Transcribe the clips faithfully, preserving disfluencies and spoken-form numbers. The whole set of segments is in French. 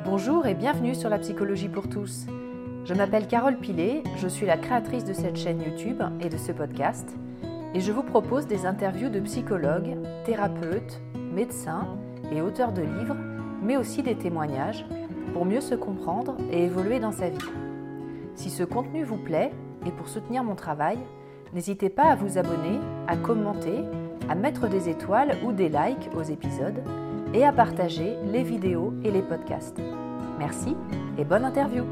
Bonjour et bienvenue sur la psychologie pour tous. Je m'appelle Carole Pilet, je suis la créatrice de cette chaîne YouTube et de ce podcast et je vous propose des interviews de psychologues, thérapeutes, médecins et auteurs de livres, mais aussi des témoignages pour mieux se comprendre et évoluer dans sa vie. Si ce contenu vous plaît et pour soutenir mon travail, n'hésitez pas à vous abonner, à commenter, à mettre des étoiles ou des likes aux épisodes et à partager les vidéos et les podcasts. Merci et bonne interview.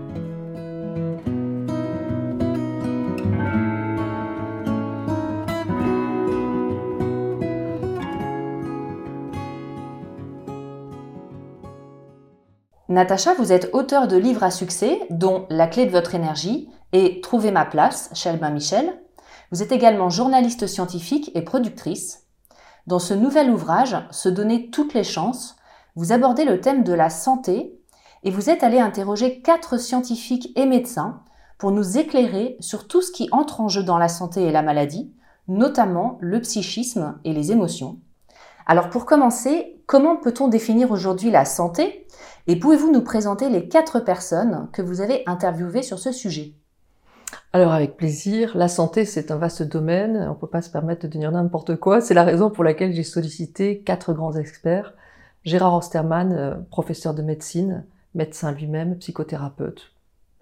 Natacha, vous êtes auteure de livres à succès, dont La clé de votre énergie et Trouver ma place chez Albin Michel. Vous êtes également journaliste scientifique et productrice. Dans ce nouvel ouvrage, Se donner toutes les chances, vous abordez le thème de la santé et vous êtes allé interroger quatre scientifiques et médecins pour nous éclairer sur tout ce qui entre en jeu dans la santé et la maladie, notamment le psychisme et les émotions. Alors pour commencer, comment peut-on définir aujourd'hui la santé et pouvez-vous nous présenter les quatre personnes que vous avez interviewées sur ce sujet ? Alors avec plaisir, la santé c'est un vaste domaine, on ne peut pas se permettre de devenir n'importe quoi, c'est la raison pour laquelle j'ai sollicité quatre grands experts. Gérard Osterman, euh, professeur de médecine, médecin lui-même, psychothérapeute.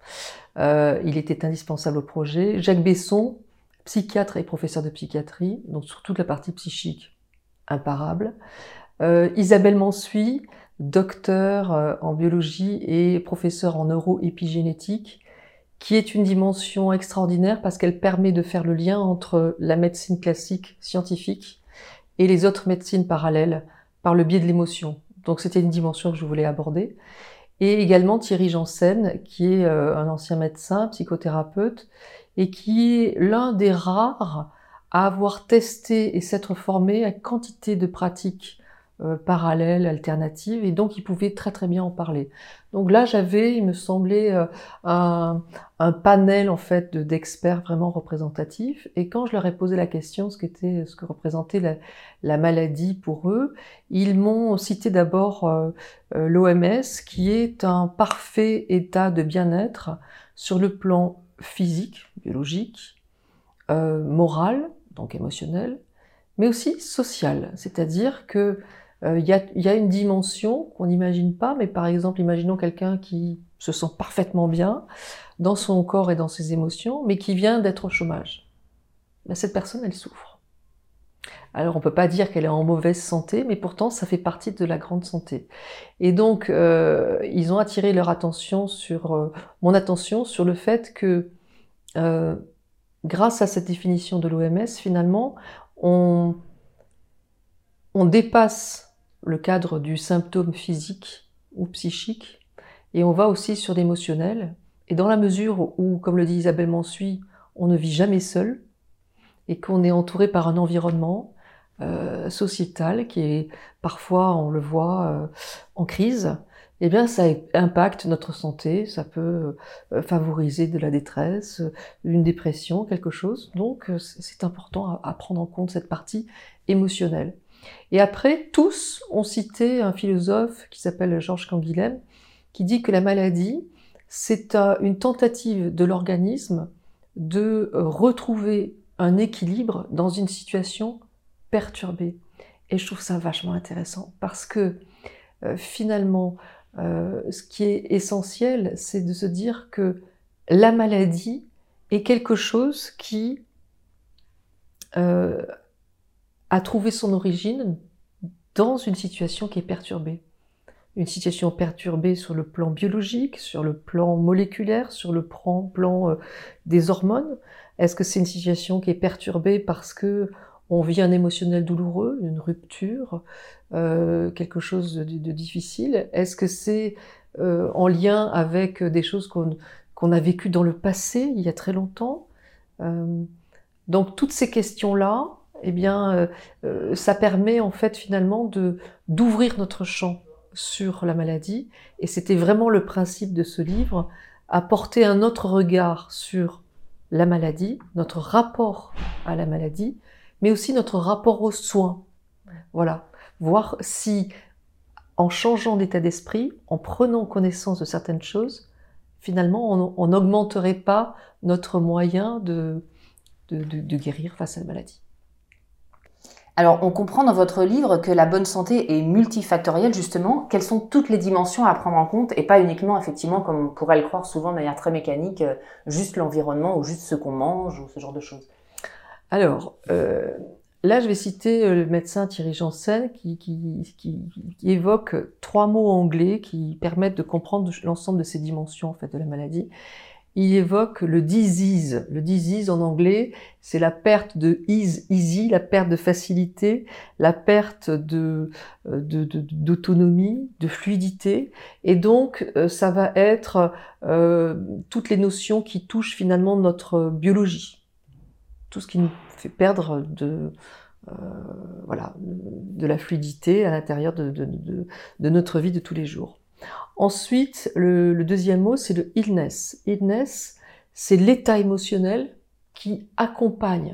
Euh, il était indispensable au projet. Jacques Besson, psychiatre et professeur de psychiatrie, donc sur toute la partie psychique, imparable. Euh, Isabelle Mansuy, docteur euh, en biologie et professeur en neuroépigénétique, qui est une dimension extraordinaire parce qu'elle permet de faire le lien entre la médecine classique scientifique et les autres médecines parallèles par le biais de l'émotion. Donc c'était une dimension que je voulais aborder. Et également Thierry Janssen, qui est euh, un ancien médecin, psychothérapeute, et qui est l'un des rares à avoir testé et s'être formé à quantité de pratiques Euh, parallèles, alternatives, et donc il pouvait très très bien en parler. Donc là j'avais, il me semblait, euh, un, un panel en fait de, d'experts vraiment représentatifs, et quand je leur ai posé la question, ce qu'était, ce que représentait la, la maladie pour eux, ils m'ont cité d'abord euh, euh, l'O M S, qui est un parfait état de bien-être sur le plan physique, biologique, euh, moral, donc émotionnel, mais aussi social, c'est-à-dire que il euh, y, a, y a une dimension qu'on n'imagine pas, mais par exemple, imaginons quelqu'un qui se sent parfaitement bien dans son corps et dans ses émotions, mais qui vient d'être au chômage. Ben, cette personne, elle souffre. Alors, on peut pas dire qu'elle est en mauvaise santé, mais pourtant, ça fait partie de la grande santé. Et donc, euh, ils ont attiré leur attention sur, euh, mon attention sur le fait que, euh, grâce à cette définition de l'O M S, finalement, on, on dépasse le cadre du symptôme physique ou psychique, et on va aussi sur l'émotionnel, et dans la mesure où, comme le dit Isabelle Mansuy, on ne vit jamais seul, et qu'on est entouré par un environnement euh, sociétal qui est parfois, on le voit, euh, en crise, eh bien ça impacte notre santé, ça peut euh, favoriser de la détresse, une dépression, quelque chose, donc euh, c'est important à, à prendre en compte cette partie émotionnelle. Et après, tous ont cité un philosophe qui s'appelle Georges Canguilhem, qui dit que la maladie, c'est une tentative de l'organisme de retrouver un équilibre dans une situation perturbée. Et je trouve ça vachement intéressant, parce que euh, finalement, euh, ce qui est essentiel, c'est de se dire que la maladie est quelque chose qui euh, a trouvé son origine dans une situation qui est perturbée. Une situation perturbée sur le plan biologique, sur le plan moléculaire, sur le plan, plan euh, des hormones. Est-ce que c'est une situation qui est perturbée parce que on vit un émotionnel douloureux, une rupture, euh, quelque chose de, de difficile? Est-ce que c'est euh, en lien avec des choses qu'on, qu'on a vécues dans le passé, il y a très longtemps? euh, Donc toutes ces questions-là, eh bien, euh, euh, ça permet en fait finalement de d'ouvrir notre champ sur la maladie, et c'était vraiment le principe de ce livre, apporter un autre regard sur la maladie, notre rapport à la maladie, mais aussi notre rapport aux soins. Voilà, voir si en changeant d'état d'esprit, en prenant connaissance de certaines choses, finalement, on n'augmenterait pas notre moyen de, de, de, de guérir face à la maladie. Alors, on comprend dans votre livre que la bonne santé est multifactorielle, justement. Quelles sont toutes les dimensions à prendre en compte et pas uniquement, effectivement, comme on pourrait le croire souvent de manière très mécanique, euh, juste l'environnement ou juste ce qu'on mange ou ce genre de choses? Alors, euh, là, je vais citer le médecin Thierry Janssen qui, qui, qui, qui évoque trois mots anglais qui permettent de comprendre l'ensemble de ces dimensions en fait, de la maladie. Il évoque le disease. Le disease en anglais, c'est la perte de ease, easy, la perte de facilité, la perte de, de, de, d'autonomie, de fluidité. Et donc, ça va être euh, toutes les notions qui touchent finalement notre biologie. Tout ce qui nous fait perdre de, euh, voilà, de la fluidité à l'intérieur de, de, de, de notre vie de tous les jours. Ensuite, le, le deuxième mot, c'est le illness. Illness, c'est l'état émotionnel qui accompagne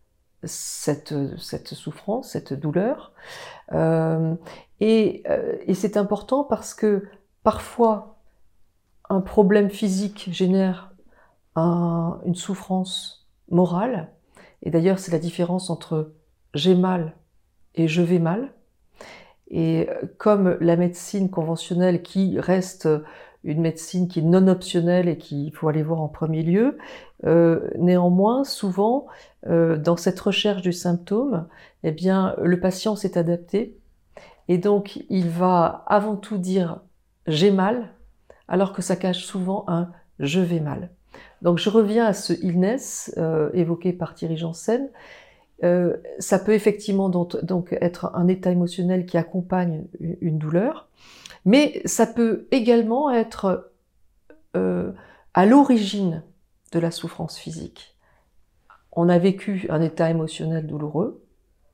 cette, cette souffrance, cette douleur. Euh, et euh, et c'est important parce que parfois, un problème physique génère un, une souffrance morale. Et d'ailleurs, c'est la différence entre j'ai mal et je vais mal. Et comme la médecine conventionnelle, qui reste une médecine qui est non optionnelle et qu'il faut aller voir en premier lieu, euh, néanmoins, souvent, euh, dans cette recherche du symptôme, eh bien, le patient s'est adapté. Et donc, il va avant tout dire « j'ai mal », alors que ça cache souvent un « je vais mal ». Donc, je reviens à ce illness euh, évoqué par Thierry Janssen. Euh, ça peut effectivement donc, donc être un état émotionnel qui accompagne une douleur, mais ça peut également être euh, à l'origine de la souffrance physique. On a vécu un état émotionnel douloureux,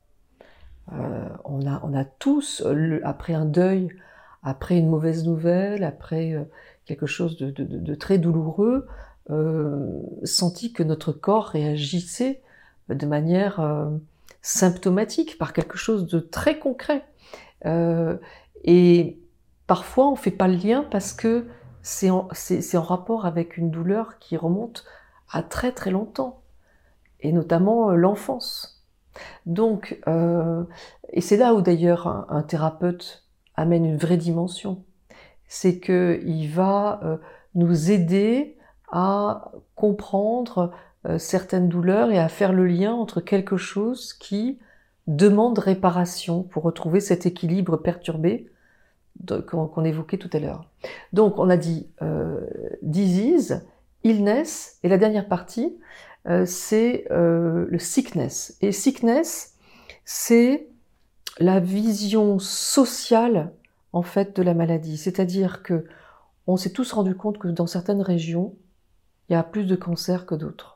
euh, on, a, on a tous, le, après un deuil, après une mauvaise nouvelle, après euh, quelque chose de, de, de très douloureux, euh, senti que notre corps réagissait de manière euh, symptomatique, par quelque chose de très concret. Euh, et parfois, on ne fait pas le lien parce que c'est en, c'est, c'est en rapport avec une douleur qui remonte à très très longtemps, et notamment euh, l'enfance. Donc, euh, et c'est là où d'ailleurs un, un thérapeute amène une vraie dimension. C'est qu'il va euh, nous aider à comprendre Euh, certaines douleurs et à faire le lien entre quelque chose qui demande réparation pour retrouver cet équilibre perturbé de, qu'on, qu'on évoquait tout à l'heure. Donc on a dit euh, disease, illness, et la dernière partie, euh, c'est euh, le sickness. Et sickness, c'est la vision sociale en fait de la maladie. C'est-à-dire que on s'est tous rendu compte que dans certaines régions, il y a plus de cancers que d'autres.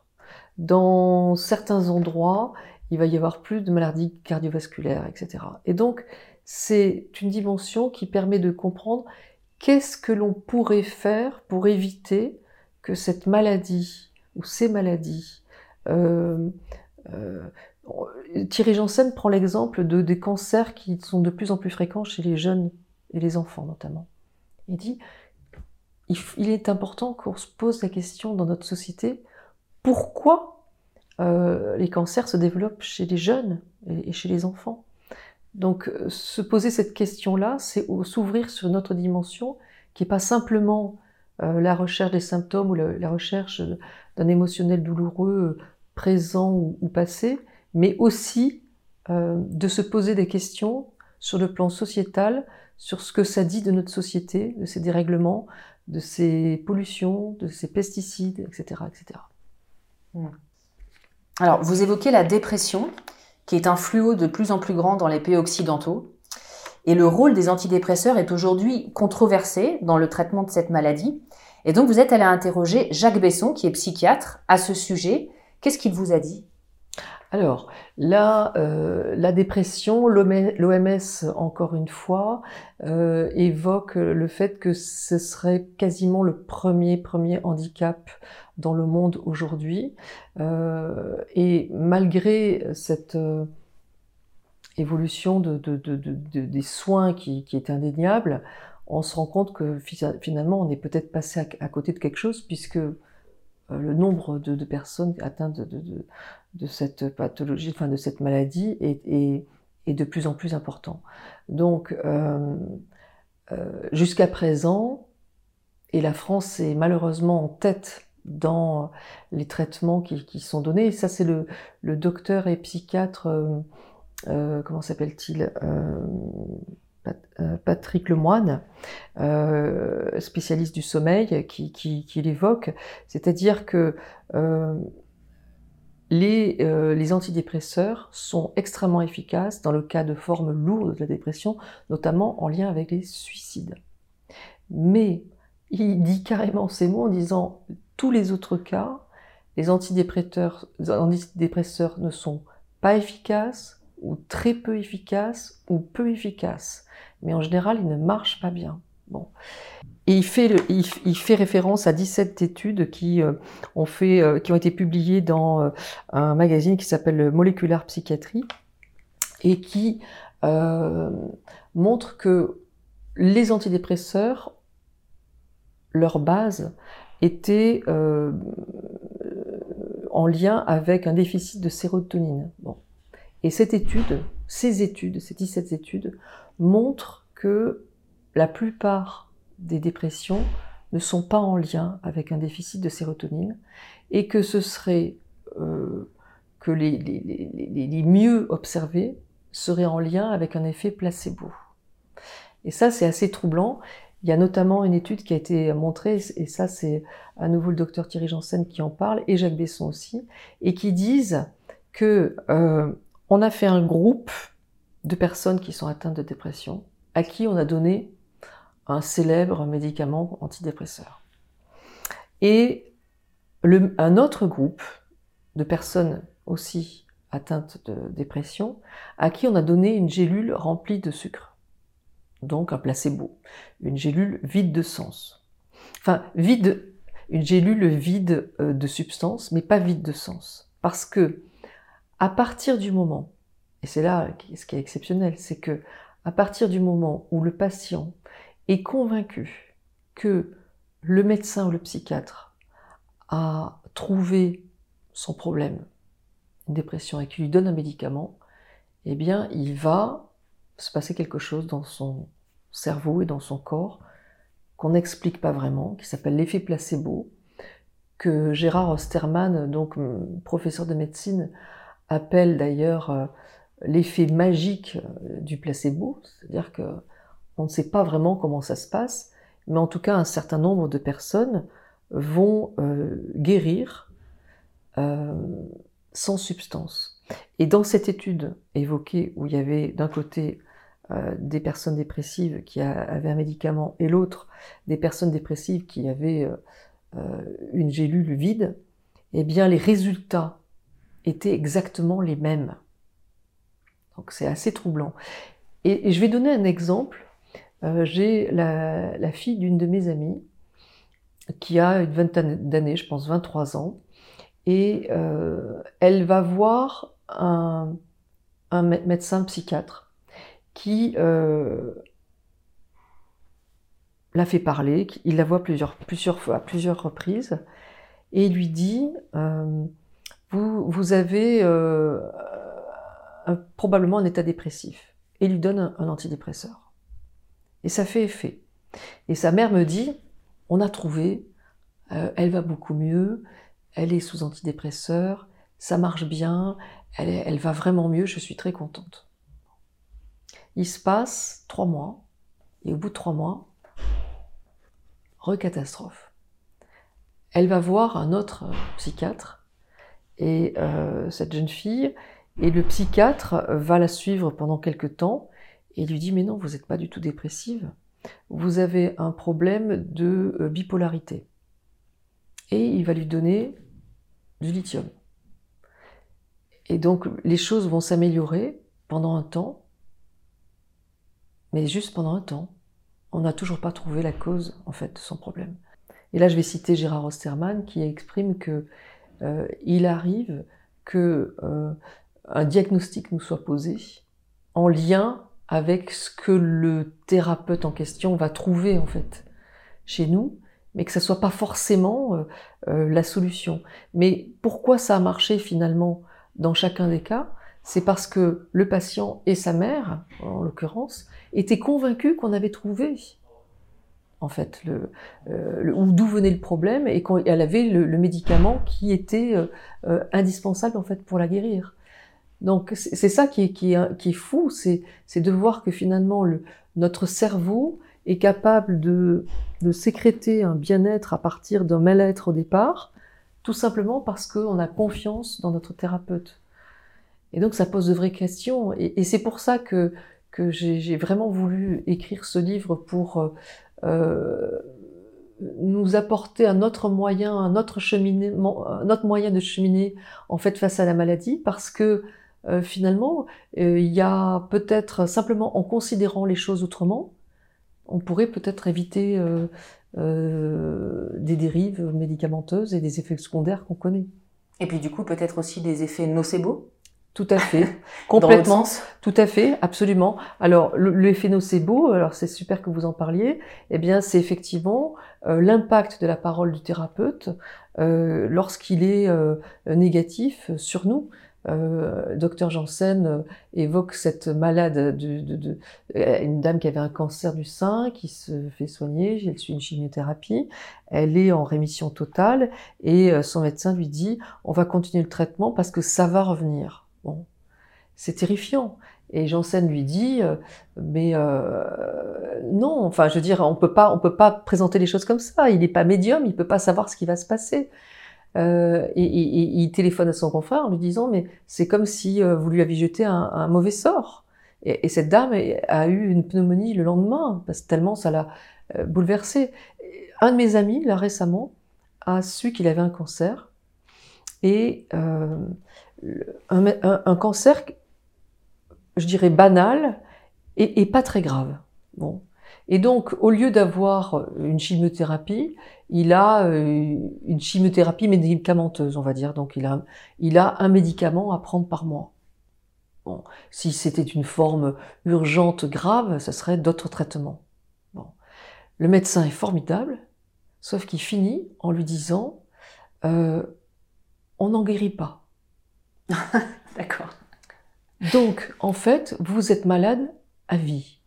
Dans certains endroits, il va y avoir plus de maladies cardiovasculaires, et cetera. Et donc, c'est une dimension qui permet de comprendre qu'est-ce que l'on pourrait faire pour éviter que cette maladie ou ces maladies... Euh, euh, Thierry Janssen prend l'exemple de, des cancers qui sont de plus en plus fréquents chez les jeunes et les enfants notamment. Il dit, il, il est important qu'on se pose la question dans notre société, pourquoi euh, les cancers se développent chez les jeunes et, et chez les enfants. Donc, euh, se poser cette question-là, c'est s'ouvrir sur une autre dimension qui n'est pas simplement euh, la recherche des symptômes ou la, la recherche d'un émotionnel douloureux présent ou, ou passé, mais aussi euh, de se poser des questions sur le plan sociétal, sur ce que ça dit de notre société, de ses dérèglements, de ses pollutions, de ses pesticides, et cetera, et cetera. Alors, vous évoquez la dépression, qui est un fléau de plus en plus grand dans les pays occidentaux. Et le rôle des antidépresseurs est aujourd'hui controversé dans le traitement de cette maladie. Et donc, vous êtes allé interroger Jacques Besson, qui est psychiatre, à ce sujet. Qu'est-ce qu'il vous a dit ? Alors, là, euh, la dépression, l'O M S, encore une fois, euh, évoque le fait que ce serait quasiment le premier, premier handicap dans le monde aujourd'hui. Euh, et malgré cette, euh, évolution de, de, de, de, de, des soins qui, qui est indéniable, on se rend compte que finalement on est peut-être passé à, à côté de quelque chose, puisque euh, le nombre de, de personnes atteintes de, de, de, de cette pathologie, enfin de cette maladie est, est, est de plus en plus important. Donc euh, euh, jusqu'à présent, et la France est malheureusement en tête dans les traitements qui, qui sont donnés, et ça c'est le, le docteur et psychiatre, euh, euh, comment s'appelle-t-il, euh, Patrick Lemoine, euh, spécialiste du sommeil, qui, qui, qui l'évoque, c'est-à-dire que euh, les, euh, les antidépresseurs sont extrêmement efficaces dans le cas de formes lourdes de la dépression, notamment en lien avec les suicides. Mais il dit carrément ces mots en disant « tous les autres cas, les antidépresseurs, les antidépresseurs ne sont pas efficaces, ou très peu efficaces, ou peu efficaces. Mais en général, ils ne marchent pas bien. » Bon. Et il fait, le, il, il fait référence à dix-sept études qui, euh, ont, fait, euh, qui ont été publiées dans euh, un magazine qui s'appelle Molecular Psychiatry et qui euh, montre que les antidépresseurs, leur base était euh, en lien avec un déficit de sérotonine. Bon. Et cette étude, ces études, ces dix-sept études, montrent que la plupart des dépressions ne sont pas en lien avec un déficit de sérotonine et que ce serait euh, que les, les, les, les mieux observés seraient en lien avec un effet placebo. Et ça, c'est assez troublant. Il y a notamment une étude qui a été montrée, et ça, c'est à nouveau le docteur Thierry Janssen qui en parle, et Jacques Besson aussi, et qui disent que euh, on a fait un groupe de personnes qui sont atteintes de dépression, à qui on a donné un célèbre médicament antidépresseur. Et le, un autre groupe de personnes aussi atteintes de dépression, à qui on a donné une gélule remplie de sucre. Donc un placebo, une gélule vide de sens. Enfin, vide, une gélule vide de substance, mais pas vide de sens. Parce que, à partir du moment, et c'est là ce qui est exceptionnel, c'est que, à partir du moment où le patient est convaincu que le médecin ou le psychiatre a trouvé son problème, une dépression, et qu'il lui donne un médicament, eh bien, il va se passer quelque chose dans son cerveau et dans son corps qu'on n'explique pas vraiment, qui s'appelle l'effet placebo, que Gérard Osterman, donc professeur de médecine, appelle d'ailleurs euh, l'effet magique du placebo, c'est-à-dire que on ne sait pas vraiment comment ça se passe, mais en tout cas un certain nombre de personnes vont euh, guérir euh, sans substance. Et dans cette étude évoquée, où il y avait d'un côté euh, des personnes dépressives qui a, avaient un médicament et l'autre des personnes dépressives qui avaient euh, euh, une gélule vide, eh bien les résultats étaient exactement les mêmes. Donc c'est assez troublant. Et, et je vais donner un exemple. Euh, j'ai la, la fille d'une de mes amies qui a une vingtaine d'années, je pense vingt-trois ans, et euh, elle va voir un, un médecin psychiatre qui euh, la fait parler, il la voit plusieurs, plusieurs fois, à plusieurs reprises, et il lui dit euh, vous, vous avez euh, un, probablement un état dépressif, et il lui donne un, un antidépresseur. Et ça fait effet. Et sa mère me dit, on a trouvé, euh, elle va beaucoup mieux, elle est sous antidépresseur, ça marche bien, elle, est, elle va vraiment mieux, je suis très contente. Il se passe trois mois, et au bout de trois mois, recatastrophe. Elle va voir un autre psychiatre, et euh, cette jeune fille, et le psychiatre va la suivre pendant quelques temps, et lui dit « mais non, vous n'êtes pas du tout dépressive, vous avez un problème de euh, bipolarité. » Et il va lui donner du lithium. Et donc les choses vont s'améliorer pendant un temps, mais juste pendant un temps. On n'a toujours pas trouvé la cause, en fait, de son problème. Et là, je vais citer Gérard Osterman, qui exprime que euh, il arrive que euh, un diagnostic nous soit posé, en lien avec ce que le thérapeute en question va trouver en fait chez nous, mais que ça soit pas forcément euh, euh, la solution. Mais pourquoi ça a marché finalement dans chacun des cas? C'est parce que le patient et sa mère, en l'occurrence, étaient convaincus qu'on avait trouvé en fait le, euh, le, d'où venait le problème et qu'elle avait le, le médicament qui était euh, euh, indispensable en fait pour la guérir. Donc c'est ça qui est, qui est, qui est fou, c'est, c'est de voir que finalement le, notre cerveau est capable de, de sécréter un bien-être à partir d'un mal-être au départ, tout simplement parce qu'on a confiance dans notre thérapeute. Et donc ça pose de vraies questions, et, et c'est pour ça que, que j'ai, j'ai vraiment voulu écrire ce livre pour euh, nous apporter un autre moyen, un autre cheminement, un autre moyen de cheminer en fait face à la maladie, parce que euh, finalement euh, il y a peut-être simplement en considérant les choses autrement, on pourrait peut-être éviter euh, euh, des dérives médicamenteuses et des effets secondaires qu'on connaît. Et puis du coup peut-être aussi des effets nocebo. Tout à fait, complètement, tout à fait, absolument. Alors l'effet nocebo, alors c'est super que vous en parliez, eh bien c'est effectivement euh, l'impact de la parole du thérapeute euh, lorsqu'il est euh, négatif sur nous. Euh, Docteur Janssen euh, évoque cette malade, de, de, de, une dame qui avait un cancer du sein, qui se fait soigner, elle suit une chimiothérapie, elle est en rémission totale et euh, son médecin lui dit « on va continuer le traitement parce que ça va revenir ». Bon, c'est terrifiant. Et Janssen lui dit, euh, mais euh, non, enfin, je veux dire, on peut pas, on peut pas présenter les choses comme ça. Il n'est pas médium, il peut pas savoir ce qui va se passer. Euh, et, et, et il téléphone à son confrère en lui disant, mais c'est comme si euh, vous lui aviez jeté un, un mauvais sort. Et, et cette dame a eu une pneumonie le lendemain, parce que tellement ça l'a euh, bouleversée. Un de mes amis, là récemment, a su qu'il avait un cancer et euh, Un, un, un cancer, je dirais banal, et, et pas très grave. Bon. Et donc, au lieu d'avoir une chimiothérapie, il a une chimiothérapie médicamenteuse, on va dire. Donc, il a, il a un médicament à prendre par mois. Bon. Si c'était une forme urgente, grave, ce serait d'autres traitements. Bon. Le médecin est formidable, sauf qu'il finit en lui disant euh, « on n'en guérit pas ». D'accord. Donc, en fait, vous êtes malade à vie.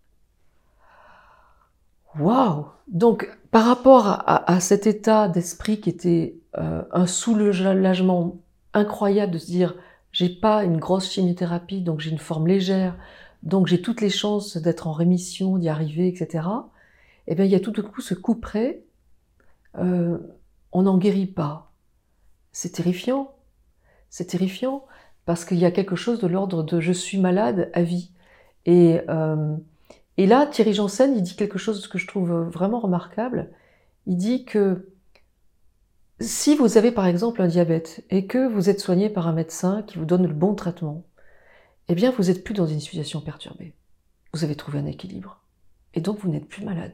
Waouh! Donc, par rapport à, à cet état d'esprit qui était euh, un soulagement incroyable de se dire « j'ai pas une grosse chimiothérapie, donc j'ai une forme légère, donc j'ai toutes les chances d'être en rémission, d'y arriver, et cetera » Eh bien, il y a tout d'un coup ce coup près, euh, on n'en guérit pas. C'est terrifiant. C'est terrifiant. Parce qu'il y a quelque chose de l'ordre de « je suis malade à vie ». Et, euh, et là, Thierry Janssen, il dit quelque chose que je trouve vraiment remarquable. Il dit que si vous avez par exemple un diabète et que vous êtes soigné par un médecin qui vous donne le bon traitement, eh bien vous n'êtes plus dans une situation perturbée. Vous avez trouvé un équilibre. Et donc vous n'êtes plus malade.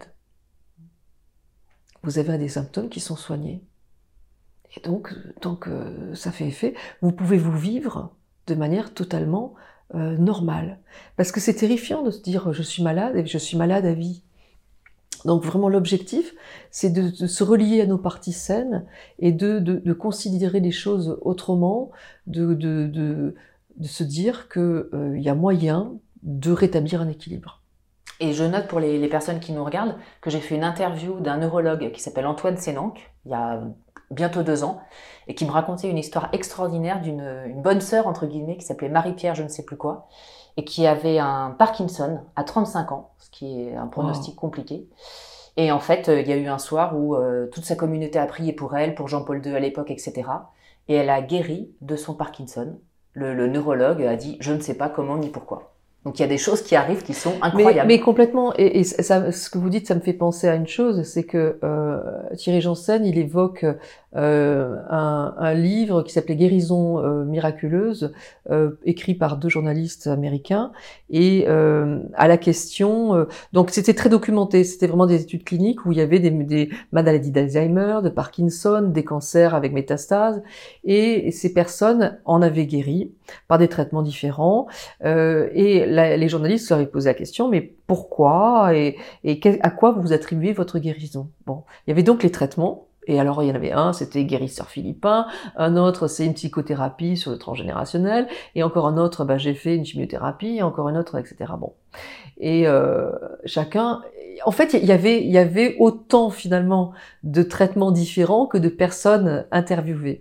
Vous avez des symptômes qui sont soignés. Et donc, tant que ça fait effet, vous pouvez vous vivre de manière totalement euh, normale. Parce que c'est terrifiant de se dire « je suis malade et je suis malade à vie ». Donc vraiment l'objectif, c'est de, de se relier à nos parties saines et de, de, de considérer les choses autrement, de, de, de, de se dire qu'il euh, y a moyen de rétablir un équilibre. Et je note pour les, les personnes qui nous regardent que j'ai fait une interview d'un neurologue qui s'appelle Antoine Sénanque, il y a bientôt deux ans, et qui me racontait une histoire extraordinaire d'une une bonne sœur, entre guillemets, qui s'appelait Marie-Pierre je ne sais plus quoi, et qui avait un Parkinson à trente-cinq ans, ce qui est un pronostic wow. compliqué. Et en fait, il y a eu un soir où euh, toute sa communauté a prié pour elle, pour Jean-Paul deux à l'époque, et cetera. Et elle a guéri de son Parkinson. Le, le neurologue a dit « je ne sais pas comment ni pourquoi ». Donc il y a des choses qui arrivent qui sont incroyables. Mais, mais complètement, et, et ça, ce que vous dites, ça me fait penser à une chose, c'est que euh, Thierry Janssen, il évoque euh, un, un livre qui s'appelait Guérison euh, miraculeuse, euh, écrit par deux journalistes américains, et euh, à la question, euh, donc c'était très documenté, c'était vraiment des études cliniques où il y avait des, des maladies d'Alzheimer, de Parkinson, des cancers avec métastases, et ces personnes en avaient guéri par des traitements différents, euh, et la, les journalistes leur avaient posé la question, mais pourquoi et, et quel, à quoi vous attribuez votre guérison? Bon, il y avait donc les traitements. Et alors, il y en avait un, c'était guérisseur philippin, un autre, c'est une psychothérapie sur le transgénérationnel, et encore un autre, bah, j'ai fait une chimiothérapie, et encore un autre, et cetera. Bon. Et euh, chacun... En fait, il y avait, il y avait autant, finalement, de traitements différents que de personnes interviewées.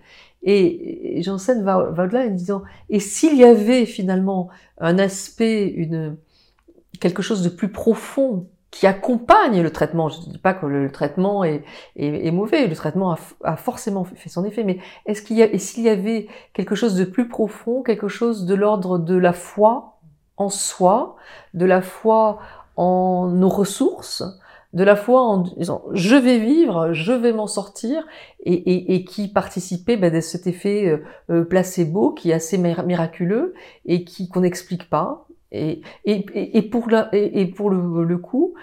Et, et Janssen va, va au-delà en disant, et s'il y avait, finalement, un aspect, une, quelque chose de plus profond qui accompagne le traitement. Je ne dis pas que le traitement est, est, est mauvais, le traitement a, a forcément fait son effet, mais est-ce qu'il y a, et s'il y avait quelque chose de plus profond, quelque chose de l'ordre de la foi en soi, de la foi en nos ressources, de la foi en disant je vais vivre, je vais m'en sortir, et, et, et qui participait ben, de cet effet euh, placebo qui est assez miraculeux et qui qu'on n'explique pas. Et, et, et pour, la, et, et pour le, le coup,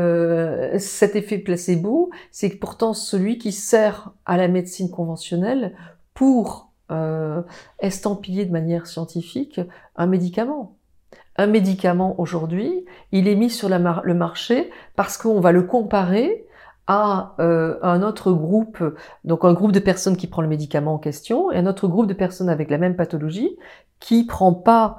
euh, cet effet placebo, c'est pourtant celui qui sert à la médecine conventionnelle pour euh, estampiller de manière scientifique un médicament. Un médicament aujourd'hui, il est mis sur la mar- le marché parce qu'on va le comparer à euh, un autre groupe, donc un groupe de personnes qui prend le médicament en question, et un autre groupe de personnes avec la même pathologie qui prend pas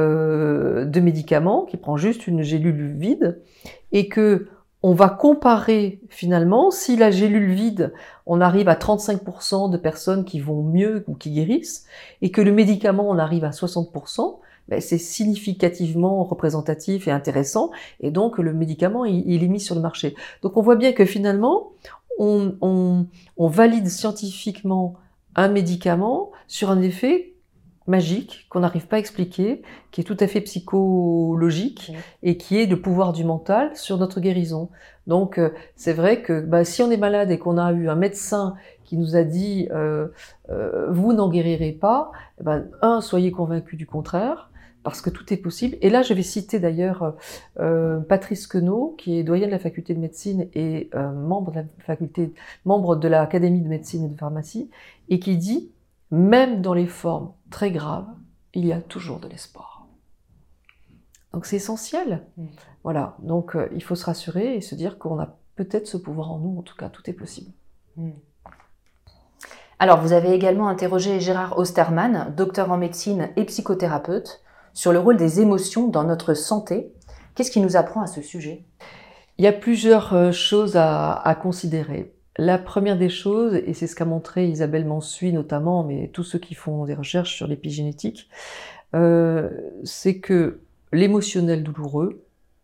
Euh, de médicaments, qui prend juste une gélule vide, et que on va comparer finalement, si la gélule vide, on arrive à trente-cinq pour cent de personnes qui vont mieux ou qui guérissent, et que le médicament, on arrive à soixante pour cent, ben c'est significativement représentatif et intéressant, et donc le médicament, il, il est mis sur le marché. Donc on voit bien que finalement, on, on, on valide scientifiquement un médicament sur un effet magique, qu'on n'arrive pas à expliquer, qui est tout à fait psychologique, mmh. et qui est le pouvoir du mental sur notre guérison. Donc euh, c'est vrai que bah, si on est malade et qu'on a eu un médecin qui nous a dit euh, euh, vous n'en guérirez pas, eh ben, un, soyez convaincus du contraire, parce que tout est possible. Et là, je vais citer d'ailleurs euh, Patrice Queneau, qui est doyen de la faculté de médecine et euh, membre de la faculté, membre de l'Académie de médecine et de pharmacie, et qui dit même dans les formes très graves, il y a toujours de l'espoir. Donc c'est essentiel. Mmh. Voilà. Donc euh, il faut se rassurer et se dire qu'on a peut-être ce pouvoir en nous. En tout cas, tout est possible. Mmh. Alors, vous avez également interrogé Gérard Osterman, docteur en médecine et psychothérapeute, sur le rôle des émotions dans notre santé. Qu'est-ce qui nous apprend à ce sujet? Il y a plusieurs euh, choses à, à considérer. La première des choses, et c'est ce qu'a montré Isabelle Mansuy notamment, mais tous ceux qui font des recherches sur l'épigénétique, euh, c'est que l'émotionnel douloureux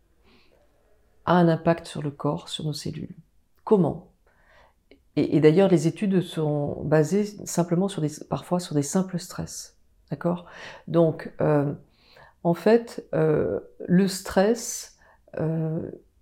a un impact sur le corps, sur nos cellules. Comment? Et, et d'ailleurs, les études sont basées simplement sur des, parfois sur des simples stress. D'accord? Donc, euh, en fait, euh, le stress euh,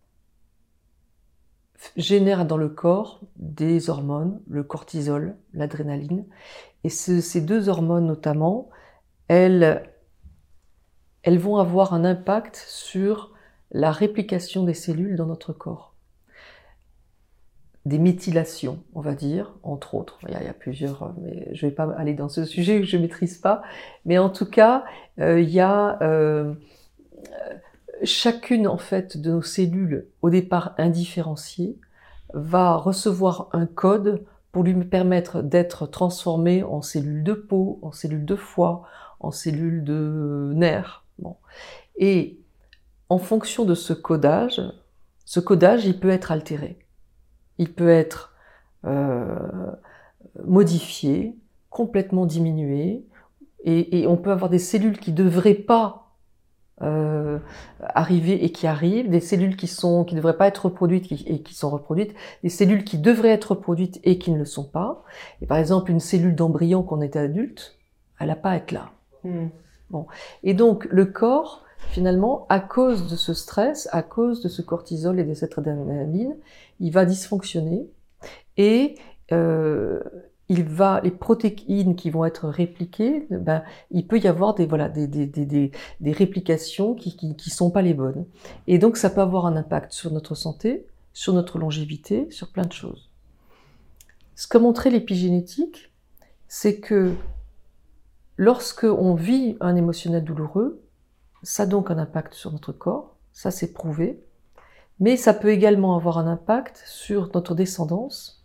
génère dans le corps des hormones, le cortisol, l'adrénaline, et ce, ces deux hormones notamment, elles, elles vont avoir un impact sur la réplication des cellules dans notre corps. Des méthylations, on va dire, entre autres. Il y a, il y a plusieurs, mais je ne vais pas aller dans ce sujet que je ne maîtrise pas. Mais en tout cas, euh, il y a euh, chacune en fait de nos cellules, au départ indifférenciées, va recevoir un code pour lui permettre d'être transformée en cellules de peau, en cellules de foie, en cellules de nerfs. Bon. Et en fonction de ce codage, ce codage, il peut être altéré. Il peut être euh, modifié, complètement diminué, et, et on peut avoir des cellules qui ne devraient pas euh, arriver et qui arrivent, des cellules qui sont qui ne devraient pas être reproduites qui, et qui sont reproduites, des cellules qui devraient être reproduites et qui ne le sont pas. Et par exemple, une cellule d'embryon quand on était adulte, elle n'a pas à être là. Mmh. Bon. Et donc, le corps, finalement, à cause de ce stress, à cause de ce cortisol et de cette adrénaline, il va dysfonctionner et euh, il va, les protéines qui vont être répliquées, ben, il peut y avoir des, voilà, des, des, des, des, des réplications qui, qui, qui sont pas les bonnes. Et donc, ça peut avoir un impact sur notre santé, sur notre longévité, sur plein de choses. Ce qu'a montré l'épigénétique, c'est que lorsque on vit un émotionnel douloureux, Ça a donc un impact sur notre corps, ça c'est prouvé, mais ça peut également avoir un impact sur notre descendance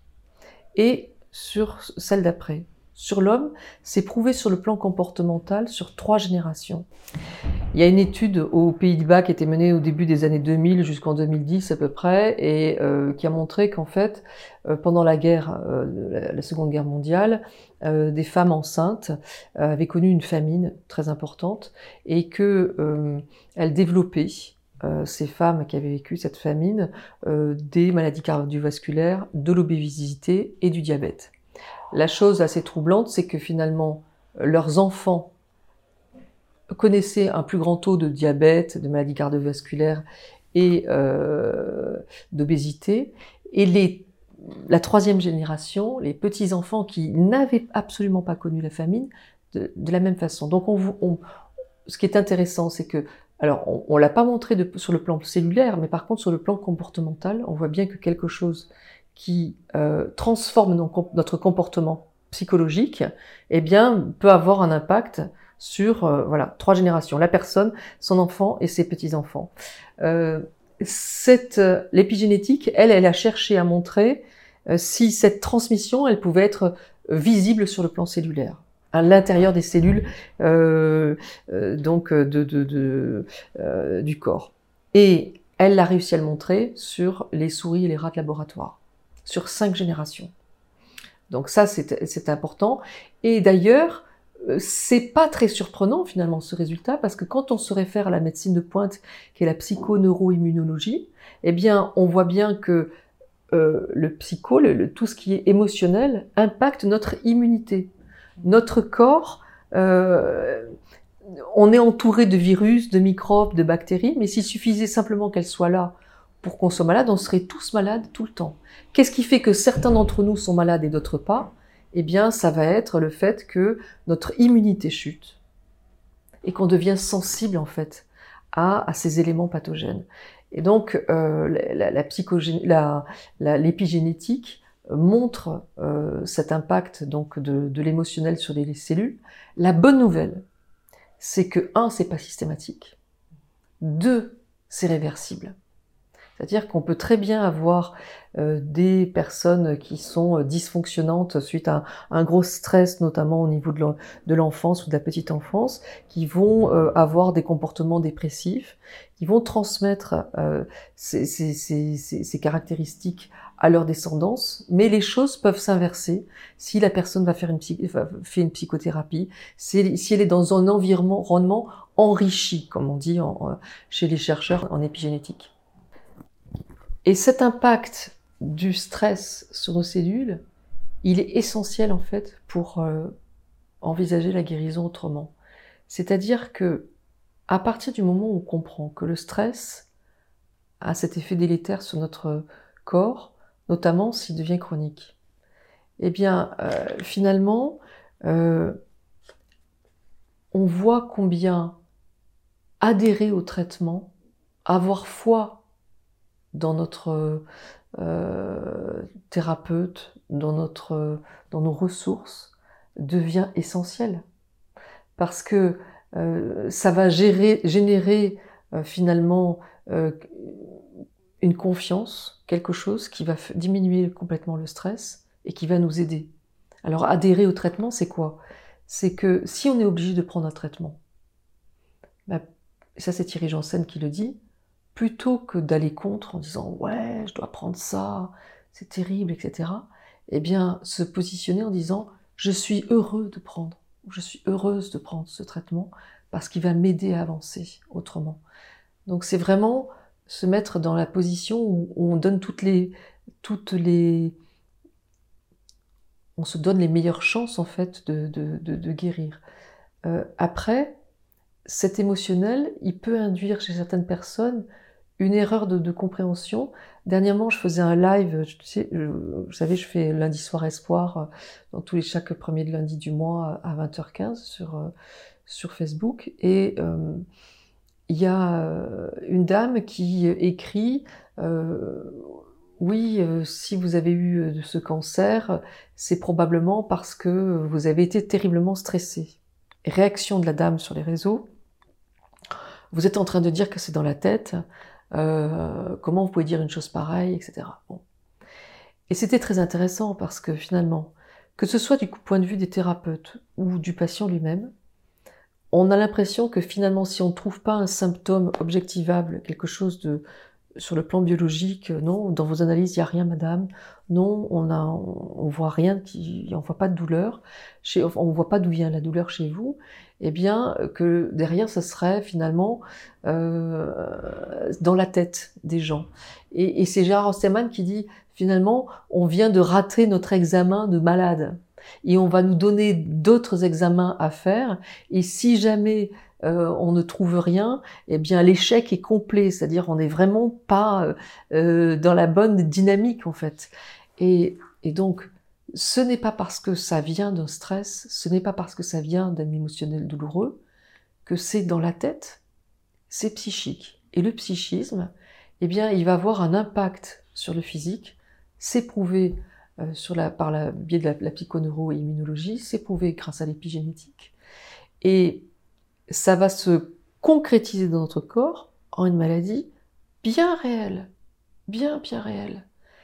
et sur celle d'après. Sur l'homme, c'est prouvé sur le plan comportemental sur trois générations. Il y a une étude aux Pays-Bas qui a été menée au début des années deux mille jusqu'en deux mille dix à peu près et euh, qui a montré qu'en fait, euh, pendant la guerre, euh, la, la Seconde Guerre mondiale, euh, des femmes enceintes euh, avaient connu une famine très importante et que euh, elles développaient, euh, ces femmes qui avaient vécu cette famine, euh, des maladies cardiovasculaires, de l'obésité et du diabète. La chose assez troublante, c'est que finalement, leurs enfants connaissaient un plus grand taux de diabète, de maladies cardiovasculaires et euh, d'obésité. Et les, la troisième génération, les petits-enfants qui n'avaient absolument pas connu la famine, de, de la même façon. Donc, on, on, ce qui est intéressant, c'est que, alors, on ne l'a pas montré de, sur le plan cellulaire, mais par contre, sur le plan comportemental, on voit bien que quelque chose qui euh, transforme notre comportement psychologique, eh bien, peut avoir un impact sur euh, voilà trois générations, la personne, son enfant et ses petits-enfants. Euh, cette euh, l'épigénétique, elle, elle a cherché à montrer euh, si cette transmission, elle pouvait être visible sur le plan cellulaire, à l'intérieur des cellules euh, euh, donc de, de, de euh, du corps. Et elle a réussi à le montrer sur les souris et les rats de laboratoire, sur cinq générations. Donc ça, c'est, c'est important. Et d'ailleurs, c'est pas très surprenant finalement ce résultat, parce que quand on se réfère à la médecine de pointe, qui est la psychoneuroimmunologie, eh bien, on voit bien que euh, le psycho, le, le, tout ce qui est émotionnel, impacte notre immunité. Notre corps, euh, on est entouré de virus, de microbes, de bactéries, mais s'il suffisait simplement qu'elles soient là pour qu'on soit malade, on serait tous malades tout le temps. Qu'est-ce qui fait que certains d'entre nous sont malades et d'autres pas ? Eh bien, ça va être le fait que notre immunité chute et qu'on devient sensible, en fait, à, à ces éléments pathogènes. Et donc, euh, la, la, psychogé... la, la, l'épigénétique montre euh, cet impact donc de, de l'émotionnel sur les cellules. La bonne nouvelle, c'est que, un, c'est pas systématique. Deux, c'est réversible. C'est-à-dire qu'on peut très bien avoir euh, des personnes qui sont dysfonctionnantes suite à un, un gros stress, notamment au niveau de l'enfance ou de la petite enfance, qui vont euh, avoir des comportements dépressifs, qui vont transmettre euh, ces, ces, ces, ces caractéristiques à leur descendance, mais les choses peuvent s'inverser si la personne va faire une, fait une psychothérapie, si, si elle est dans un environnement enrichi, comme on dit en, chez les chercheurs en épigénétique. Et cet impact du stress sur nos cellules, il est essentiel en fait pour euh, envisager la guérison autrement. C'est-à-dire que à partir du moment où on comprend que le stress a cet effet délétère sur notre corps, notamment s'il devient chronique, eh bien euh, finalement, euh, on voit combien adhérer au traitement, avoir foi dans notre euh, thérapeute, dans, notre, dans nos ressources, devient essentiel. Parce que euh, ça va gérer, générer euh, finalement euh, une confiance, quelque chose qui va f- diminuer complètement le stress et qui va nous aider. Alors adhérer au traitement, c'est quoi ? C'est que si on est obligé de prendre un traitement, bah, ça c'est Thierry Janssen qui le dit, plutôt que d'aller contre en disant « ouais, je dois prendre ça, c'est terrible, et cetera » eh bien, se positionner en disant « je suis heureux de prendre, ou je suis heureuse de prendre ce traitement parce qu'il va m'aider à avancer autrement. » Donc c'est vraiment se mettre dans la position où on donne toutes les... toutes les on se donne les meilleures chances, en fait, de, de, de, de guérir. Euh, après, cet émotionnel, il peut induire chez certaines personnes une erreur de, de compréhension. Dernièrement, je faisais un live, tu sais, je, vous savez, je fais lundi soir espoir dans tous les chaque premier lundi du mois à vingt heures quinze sur sur Facebook, et euh, il y a euh, une dame qui écrit euh, oui, euh, si vous avez eu ce cancer, c'est probablement parce que vous avez été terriblement stressé. Réaction de la dame sur les réseaux. vous êtes en train de dire que c'est dans la tête, euh, comment vous pouvez dire une chose pareille, et cetera. Bon. Et c'était très intéressant parce que finalement, que ce soit du point de vue des thérapeutes ou du patient lui-même, on a l'impression que finalement, si on ne trouve pas un symptôme objectivable, quelque chose de sur le plan biologique, non, dans vos analyses, il n'y a rien, madame. Non, on a, on voit rien, qui, on voit pas de douleur. Chez, on voit pas d'où vient la douleur chez vous. Eh bien, que derrière, ça serait finalement euh, dans la tête des gens. Et, et c'est Gérard Osterman qui dit, finalement, on vient de rater notre examen de malade. Et on va nous donner d'autres examens à faire. Et si jamais Euh, on ne trouve rien, eh bien l'échec est complet, c'est-à-dire on n'est vraiment pas euh, dans la bonne dynamique en fait. Et, et donc, ce n'est pas parce que ça vient d'un stress, ce n'est pas parce que ça vient d'un émotionnel douloureux, que c'est dans la tête, c'est psychique. Et le psychisme, eh bien, il va avoir un impact sur le physique, c'est prouvé euh, sur la, par le biais de la, la psychoneuro-immunologie, c'est prouvé grâce à l'épigénétique. Et ça va se concrétiser dans notre corps en une maladie bien réelle, bien, bien réelle.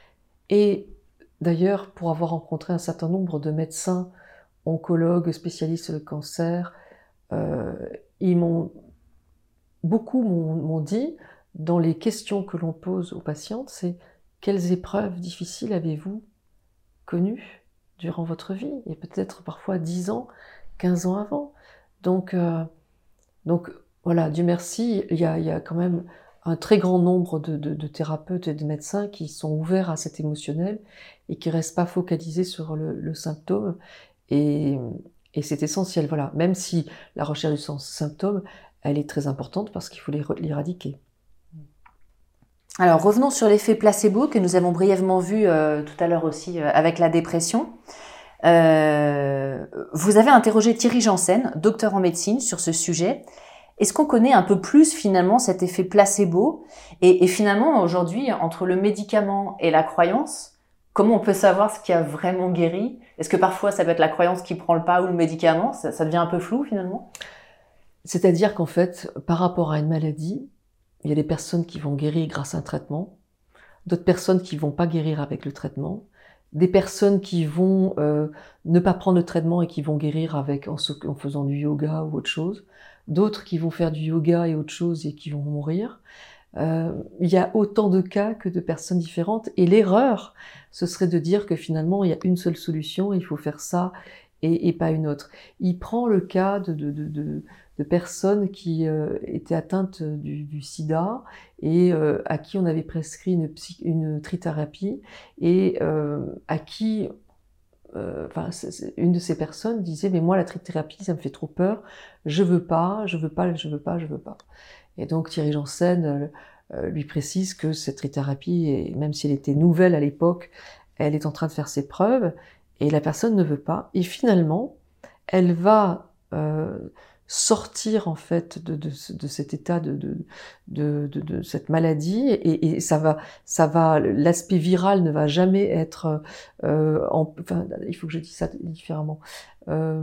Et d'ailleurs, pour avoir rencontré un certain nombre de médecins, oncologues, spécialistes sur le cancer, euh, ils m'ont, beaucoup m'ont, m'ont dit, dans les questions que l'on pose aux patientes, c'est « Quelles épreuves difficiles avez-vous connues durant votre vie ?» Et peut-être parfois dix ans, quinze ans avant. Donc, euh, Donc voilà, Dieu merci, il y a, il y a quand même un très grand nombre de, de, de thérapeutes et de médecins qui sont ouverts à cet émotionnel et qui ne restent pas focalisés sur le, le symptôme. Et, et c'est essentiel, voilà. Même si la recherche du symptôme, elle est très importante parce qu'il faut l'éradiquer. Alors revenons sur l'effet placebo que nous avons brièvement vu euh, tout à l'heure aussi euh, avec la dépression. Euh, vous avez interrogé Thierry Janssen, docteur en médecine, sur ce sujet. Est-ce qu'on connaît un peu plus finalement cet effet placebo et, et finalement aujourd'hui entre le médicament et la croyance, comment on peut savoir ce qui a vraiment guéri? Est-ce que parfois ça peut être la croyance qui prend le pas ou le médicament? Ça, ça devient un peu flou finalement? C'est-à-dire qu'en fait, par rapport à une maladie, il y a des personnes qui vont guérir grâce à un traitement, d'autres personnes qui vont pas guérir avec le traitement, des personnes qui vont euh, ne pas prendre le traitement et qui vont guérir avec en, en faisant du yoga ou autre chose, d'autres qui vont faire du yoga et autre chose et qui vont mourir. Euh, il y a autant de cas que de personnes différentes et l'erreur, ce serait de dire que finalement il y a une seule solution, il faut faire ça et, et pas une autre. Il prend le cas de, de, de, de, de personnes qui euh, étaient atteintes du, du sida et euh, à qui on avait prescrit une, psy, une trithérapie et euh, à qui, euh, enfin, c'est, c'est, une de ces personnes disait mais moi la trithérapie ça me fait trop peur, je veux pas, je veux pas, je veux pas, je veux pas. Et donc Thierry Janssen euh, lui précise que cette trithérapie, et même si elle était nouvelle à l'époque, elle est en train de faire ses preuves et la personne ne veut pas. Et finalement, elle va euh, sortir en fait de, de, de cet état de, de, de, de, de cette maladie et, et ça va, ça va, l'aspect viral ne va jamais être, euh, en, enfin, il faut que je dise ça différemment. Euh,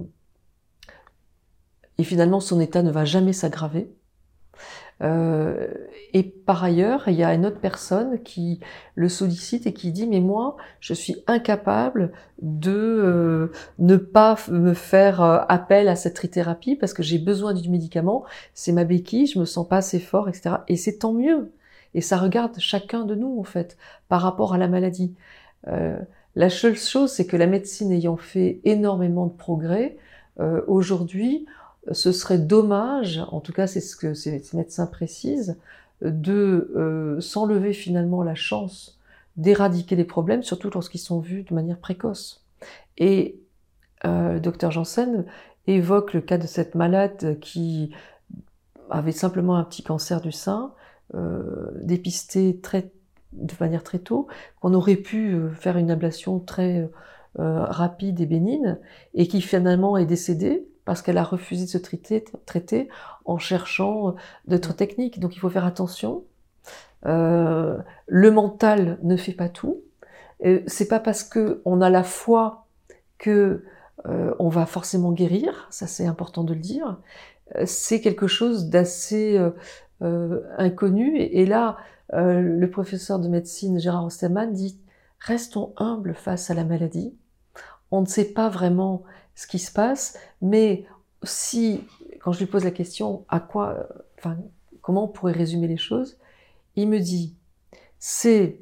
et finalement, son état ne va jamais s'aggraver. Euh, et par ailleurs, il y a une autre personne qui le sollicite et qui dit « mais moi, je suis incapable de euh, ne pas me faire euh, appel à cette trithérapie parce que j'ai besoin du médicament, c'est ma béquille, je me sens pas assez fort, et cetera » Et c'est tant mieux. Et ça regarde chacun de nous, en fait, par rapport à la maladie. Euh, la seule chose, c'est que la médecine ayant fait énormément de progrès, euh, aujourd'hui, ce serait dommage, en tout cas c'est ce que ces médecins précisent, de euh, s'enlever finalement la chance d'éradiquer les problèmes, surtout lorsqu'ils sont vus de manière précoce. Et euh, le docteur Janssen évoque le cas de cette malade qui avait simplement un petit cancer du sein, euh, dépisté très, de manière très tôt, qu'on aurait pu faire une ablation très euh, rapide et bénigne, et qui finalement est décédée, parce qu'elle a refusé de se traiter, traiter en cherchant d'autres techniques. Donc il faut faire attention. Euh, le mental ne fait pas tout. Euh, c'est pas parce que on a la foi que euh, on va forcément guérir, ça c'est important de le dire. Euh, c'est quelque chose d'assez euh, euh, inconnu. Et, et là, euh, le professeur de médecine Gérard Osterman dit « Restons humbles face à la maladie. On ne sait pas vraiment ce qui se passe, mais si, quand je lui pose la question, à quoi, enfin, comment on pourrait résumer les choses, il me dit, c'est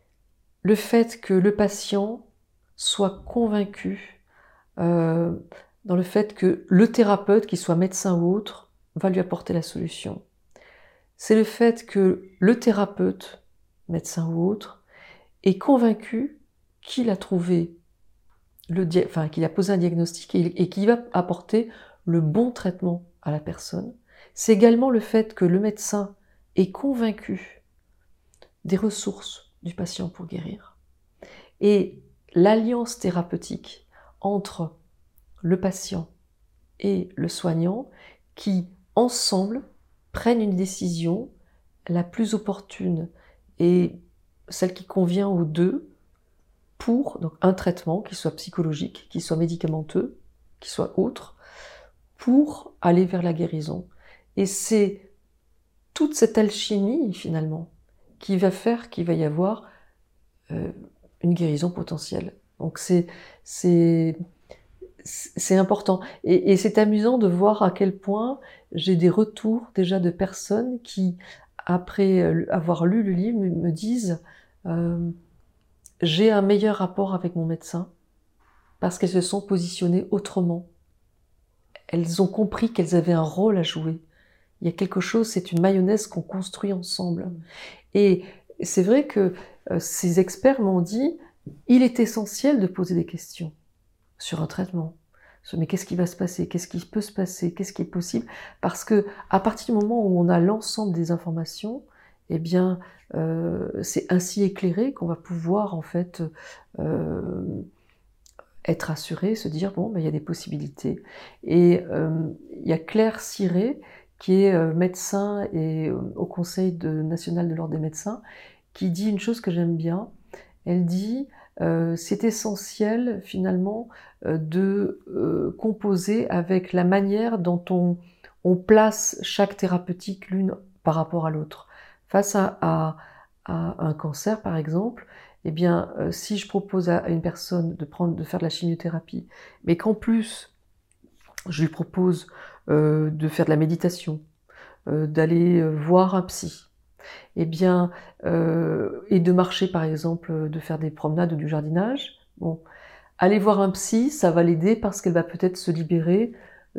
le fait que le patient soit convaincu euh, dans le fait que le thérapeute, qu'il soit médecin ou autre, va lui apporter la solution. C'est le fait que le thérapeute, médecin ou autre, est convaincu qu'il a trouvé le dia- enfin, qu'il a posé un diagnostic et, et qu'il va apporter le bon traitement à la personne. C'est également le fait que le médecin est convaincu des ressources du patient pour guérir. Et l'alliance thérapeutique entre le patient et le soignant qui, ensemble, prennent une décision la plus opportune et celle qui convient aux deux pour donc, un traitement qui soit psychologique, qui soit médicamenteux, qui soit autre, pour aller vers la guérison. Et c'est toute cette alchimie, finalement, qui va faire qu'il va y avoir euh, une guérison potentielle. Donc c'est, c'est, c'est important. Et, et c'est amusant de voir à quel point j'ai des retours déjà de personnes qui, après avoir lu le livre, me disent euh, « J'ai un meilleur rapport avec mon médecin parce qu'elles se sont positionnées autrement. Elles ont compris qu'elles avaient un rôle à jouer. Il y a quelque chose, c'est une mayonnaise qu'on construit ensemble. » Et c'est vrai que euh, ces experts m'ont dit « Il est essentiel de poser des questions sur un traitement. Mais qu'est-ce qui va se passer? Qu'est-ce qui peut se passer? Qu'est-ce qui est possible ?» Parce que à partir du moment où on a l'ensemble des informations, eh bien, euh, c'est ainsi éclairé qu'on va pouvoir en fait euh, être assuré, se dire bon, ben, il y a des possibilités. Et euh, il y a Claire Ciré, qui est euh, médecin et euh, au Conseil de, national de l'Ordre des médecins, qui dit une chose que j'aime bien. Elle dit euh, c'est essentiel finalement euh, de euh, composer avec la manière dont on, on place chaque thérapeutique l'une par rapport à l'autre. Face à, à, à un cancer par exemple, eh bien euh, si je propose à une personne de, prendre, de faire de la chimiothérapie, mais qu'en plus je lui propose euh, de faire de la méditation, euh, d'aller voir un psy, eh bien, euh, et de marcher par exemple, de faire des promenades ou du jardinage. Bon, aller voir un psy, ça va l'aider parce qu'elle va peut-être se libérer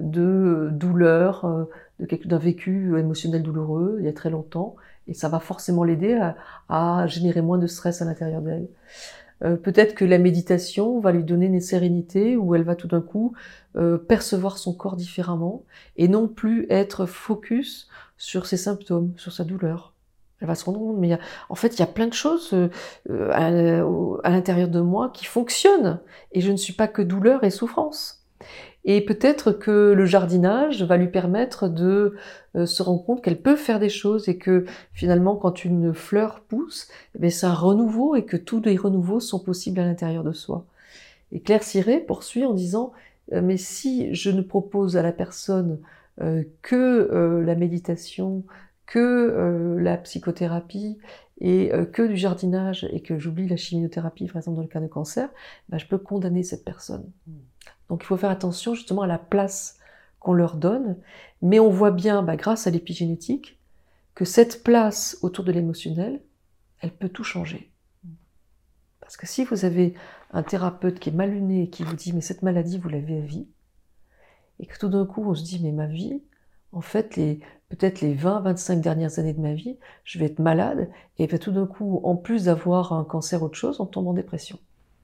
de douleurs, euh, de quelque, d'un vécu émotionnel douloureux il y a très longtemps, et ça va forcément l'aider à, à générer moins de stress à l'intérieur d'elle. Euh, peut-être que la méditation va lui donner une sérénité où elle va tout d'un coup euh, percevoir son corps différemment et non plus être focus sur ses symptômes, sur sa douleur. Elle va se rendre compte, mais il y a, en fait, il y a plein de choses euh, à, à l'intérieur de moi qui fonctionnent et je ne suis pas que douleur et souffrance. Et peut-être que le jardinage va lui permettre de euh, se rendre compte qu'elle peut faire des choses et que finalement, quand une fleur pousse, eh bien, c'est un renouveau et que tous les renouveaux sont possibles à l'intérieur de soi. Et Claire Ciré poursuit en disant euh, « Mais si je ne propose à la personne euh, que euh, la méditation, que euh, la psychothérapie et euh, que du jardinage et que j'oublie la chimiothérapie, par exemple dans le cas de cancer, ben, je peux condamner cette personne. » Donc il faut faire attention justement à la place qu'on leur donne, mais on voit bien, bah, grâce à l'épigénétique, que cette place autour de l'émotionnel, elle peut tout changer. Parce que si vous avez un thérapeute qui est mal luné et qui vous dit « mais cette maladie, vous l'avez à vie », et que tout d'un coup on se dit « mais ma vie, en fait, les, peut-être les vingt à vingt-cinq dernières années de ma vie, je vais être malade, et bien tout d'un coup, en plus d'avoir un cancer ou autre chose, on tombe en dépression. »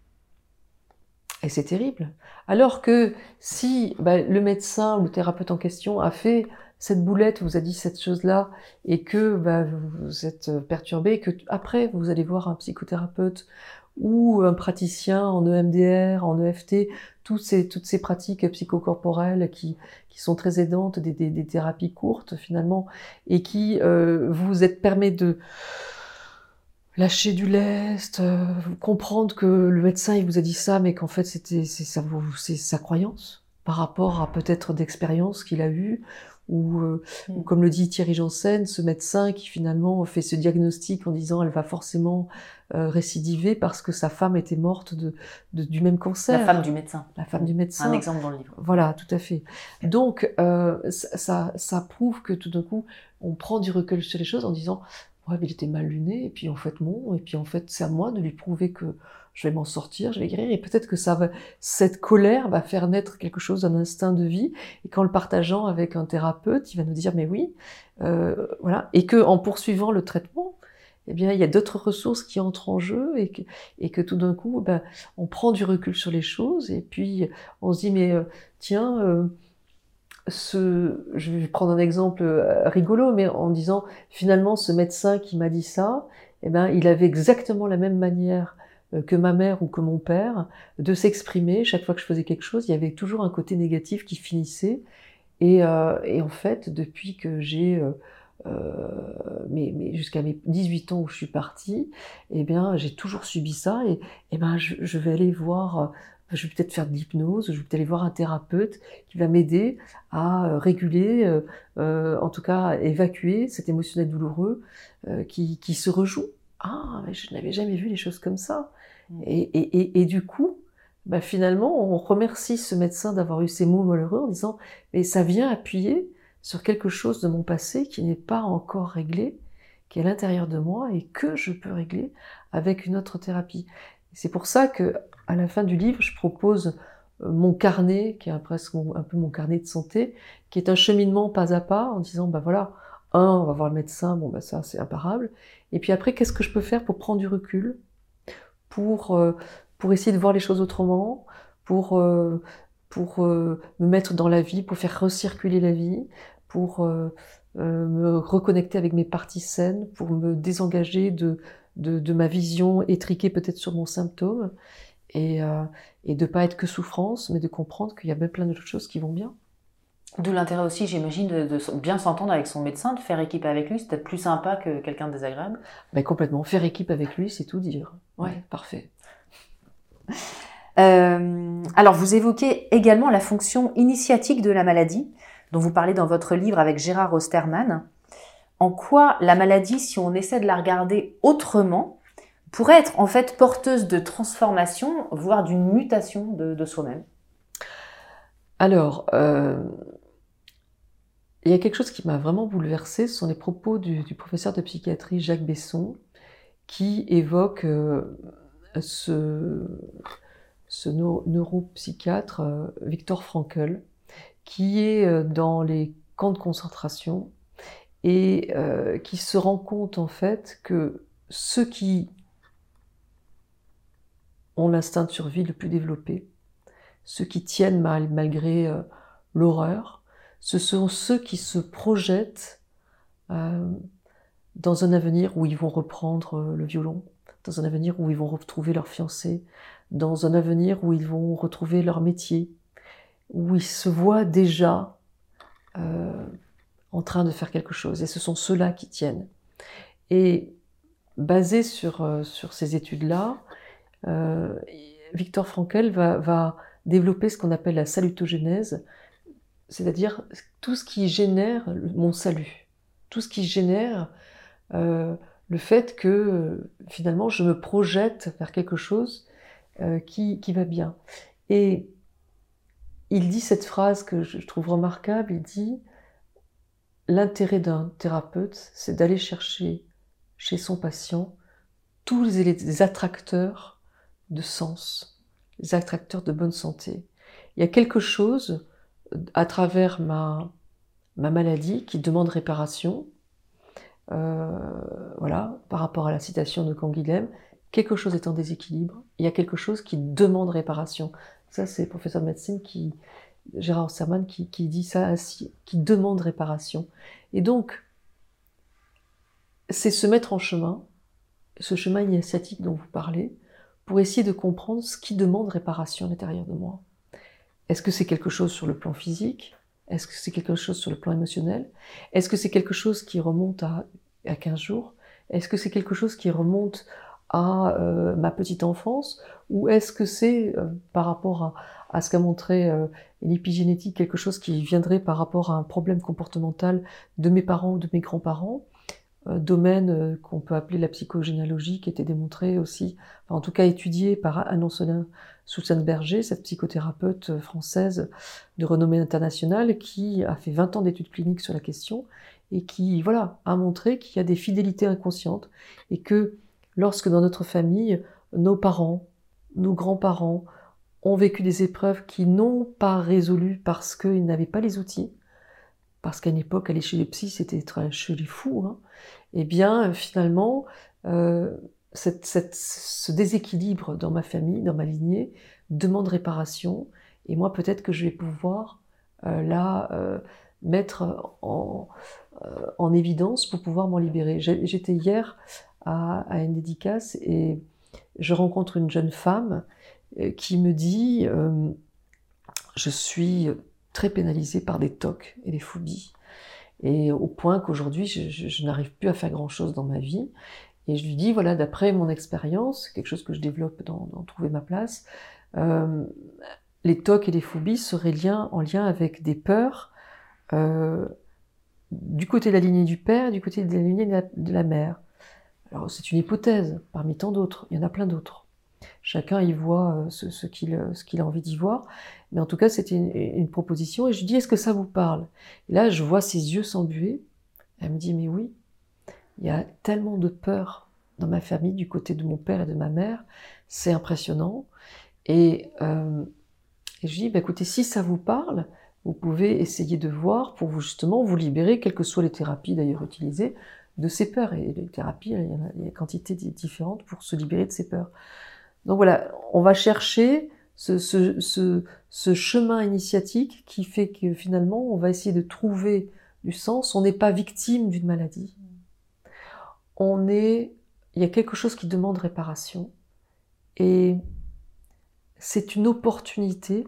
Et c'est terrible. Alors que si bah, le médecin ou le thérapeute en question a fait cette boulette, vous a dit cette chose-là, et que bah, vous êtes perturbé, et que après vous allez voir un psychothérapeute ou un praticien en E M D R, en E F T, toutes ces, toutes ces pratiques psychocorporelles qui, qui sont très aidantes, des, des, des thérapies courtes finalement, et qui euh, vous êtes permet de lâcher du lest, euh, comprendre que le médecin il vous a dit ça, mais qu'en fait c'était c'est sa, c'est sa croyance par rapport à peut-être d'expériences qu'il a eues, ou, euh, mmh. ou comme le dit Thierry Janssen, ce médecin qui finalement fait ce diagnostic en disant elle va forcément euh, récidiver parce que sa femme était morte de, de, du même cancer. La femme du médecin. La femme du médecin. Un exemple dans le livre. Voilà, tout à fait. Donc euh, ça, ça, ça prouve que tout d'un coup on prend du recul sur les choses en disant ouais, mais il était mal luné, et puis en fait non, et puis en fait c'est à moi de lui prouver que je vais m'en sortir, je vais guérir, et peut-être que ça va, cette colère va faire naître quelque chose, un instinct de vie, et qu'en le partageant avec un thérapeute, il va nous dire mais oui, euh, voilà, et que en poursuivant le traitement, eh bien il y a d'autres ressources qui entrent en jeu, et que, et que tout d'un coup, ben, on prend du recul sur les choses, et puis on se dit mais euh, tiens. Euh, Ce, je vais prendre un exemple rigolo, mais en disant finalement ce médecin qui m'a dit ça, eh ben il avait exactement la même manière que ma mère ou que mon père de s'exprimer. Chaque fois que je faisais quelque chose, il y avait toujours un côté négatif qui finissait. Et, euh, et en fait, depuis que j'ai euh, euh, mais, mais jusqu'à mes dix-huit ans où je suis partie, eh bien j'ai toujours subi ça. Et, et ben je, je vais aller voir. Je vais peut-être faire de l'hypnose, je vais peut-être aller voir un thérapeute qui va m'aider à réguler, euh, euh, en tout cas à évacuer cet émotionnel douloureux euh, qui, qui se rejoue. Ah, mais je n'avais jamais vu les choses comme ça. Mmh. Et, et, et, et du coup, bah finalement, on remercie ce médecin d'avoir eu ces mots malheureux en disant « mais ça vient appuyer sur quelque chose de mon passé qui n'est pas encore réglé, qui est à l'intérieur de moi et que je peux régler avec une autre thérapie ». C'est pour ça que à la fin du livre, je propose mon carnet, qui est presque mon, un peu mon carnet de santé, qui est un cheminement pas à pas, en disant, ben voilà, un, on va voir le médecin, bon ben ça c'est imparable, et puis après, qu'est-ce que je peux faire pour prendre du recul, pour, euh, pour essayer de voir les choses autrement, pour, euh, pour euh, me mettre dans la vie, pour faire recirculer la vie, pour euh, euh, me reconnecter avec mes parties saines, pour me désengager de, de, de ma vision étriquée peut-être sur mon symptôme, et, euh, et de ne pas être que souffrance, mais de comprendre qu'il y a bien plein d'autres choses qui vont bien. D'où l'intérêt aussi, j'imagine, de, de bien s'entendre avec son médecin, de faire équipe avec lui, c'est peut-être plus sympa que quelqu'un de désagréable. Ben complètement, faire équipe avec lui, c'est tout dire. Ouais, ouais. Parfait. Euh, alors, vous évoquez également la fonction initiatique de la maladie, dont vous parlez dans votre livre avec Gérard Osterman. En quoi la maladie, si on essaie de la regarder autrement, pourrait être en fait porteuse de transformation, voire d'une mutation de, de soi-même? Alors, euh, il y a quelque chose qui m'a vraiment bouleversée, ce sont les propos du, du professeur de psychiatrie Jacques Besson, qui évoque euh, ce, ce neuro, neuropsychiatre euh, Viktor Frankl, qui est euh, dans les camps de concentration et euh, qui se rend compte en fait que ceux qui ont l'instinct de survie le plus développé, ceux qui tiennent mal, malgré euh, l'horreur, ce sont ceux qui se projettent euh, dans un avenir où ils vont reprendre euh, le violon, dans un avenir où ils vont retrouver leur fiancé, dans un avenir où ils vont retrouver leur métier, où ils se voient déjà euh, en train de faire quelque chose. Et ce sont ceux-là qui tiennent. Et basé sur, euh, sur ces études-là, Euh, Viktor Frankl va, va développer ce qu'on appelle la salutogénèse, c'est-à-dire tout ce qui génère mon salut, tout ce qui génère euh, le fait que euh, finalement je me projette vers quelque chose euh, qui, qui va bien. Et il dit cette phrase que je trouve remarquable, il dit « L'intérêt d'un thérapeute, c'est d'aller chercher chez son patient tous les, les attracteurs de sens, les attracteurs de bonne santé. Il y a quelque chose à travers ma, ma maladie qui demande réparation, euh, voilà, par rapport à la citation de Canguilhem, quelque chose est en déséquilibre, il y a quelque chose qui demande réparation. Ça, c'est le professeur de médecine, qui, Gérard Osterman, qui, qui dit ça ainsi, qui demande réparation. Et donc, c'est se mettre en chemin, ce chemin initiatique dont vous parlez, pour essayer de comprendre ce qui demande réparation à l'intérieur de moi. Est-ce que c'est quelque chose sur le plan physique? Est-ce que c'est quelque chose sur le plan émotionnel? Est-ce que c'est quelque chose qui remonte à, à quinze jours? Est-ce que c'est quelque chose qui remonte à euh, ma petite enfance, ou est-ce que c'est, euh, par rapport à, à ce qu'a montré euh, l'épigénétique, quelque chose qui viendrait par rapport à un problème comportemental de mes parents ou de mes grands-parents, euh, domaine euh, qu'on peut appeler la psychogénéalogie, qui était démontré aussi, enfin, en tout cas étudié par Anne-Ancelin Soutsan-Berger, cette psychothérapeute française de renommée internationale, qui a fait vingt ans d'études cliniques sur la question, et qui, voilà, a montré qu'il y a des fidélités inconscientes, et que lorsque dans notre famille, nos parents, nos grands-parents ont vécu des épreuves qui n'ont pas résolu parce qu'ils n'avaient pas les outils, parce qu'à une époque, aller chez les psys, c'était être chez les fous, hein, eh bien, finalement, euh, cette, cette, ce déséquilibre dans ma famille, dans ma lignée, demande réparation, et moi, peut-être que je vais pouvoir euh, là euh, mettre en, euh, en évidence pour pouvoir m'en libérer. J'étais hier à, à une dédicace, et je rencontre une jeune femme qui me dit euh, « Je suis très pénalisée par des tocs et des phobies, et au point qu'aujourd'hui, je, je, je n'arrive plus à faire grand-chose dans ma vie. » Et je lui dis, voilà, d'après mon expérience, quelque chose que je développe dans, dans Trouver ma place, euh, les tocs et les phobies seraient lien, en lien avec des peurs euh, du côté de la lignée du père et du côté de la lignée de la, de la mère. Alors, c'est une hypothèse, parmi tant d'autres. Il y en a plein d'autres. Chacun y voit ce, ce qu'il ce qu'il a envie d'y voir. Mais en tout cas, c'était une, une proposition. Et je lui dis, est-ce que ça vous parle? Et là, je vois ses yeux s'embuer. Elle me dit, mais oui, il y a tellement de peur dans ma famille, du côté de mon père et de ma mère. C'est impressionnant. Et, euh, et je lui dis, bah, écoutez, si ça vous parle, vous pouvez essayer de voir pour vous, justement, vous libérer, quelles que soient les thérapies d'ailleurs utilisées, de ces peurs. Et les thérapies, il y a, il y a quantité différentes pour se libérer de ces peurs. Donc voilà, on va chercher ce, ce, ce, ce chemin initiatique qui fait que finalement, on va essayer de trouver du sens. On n'est pas victime d'une maladie. On est, il y a quelque chose qui demande réparation. Et c'est une opportunité.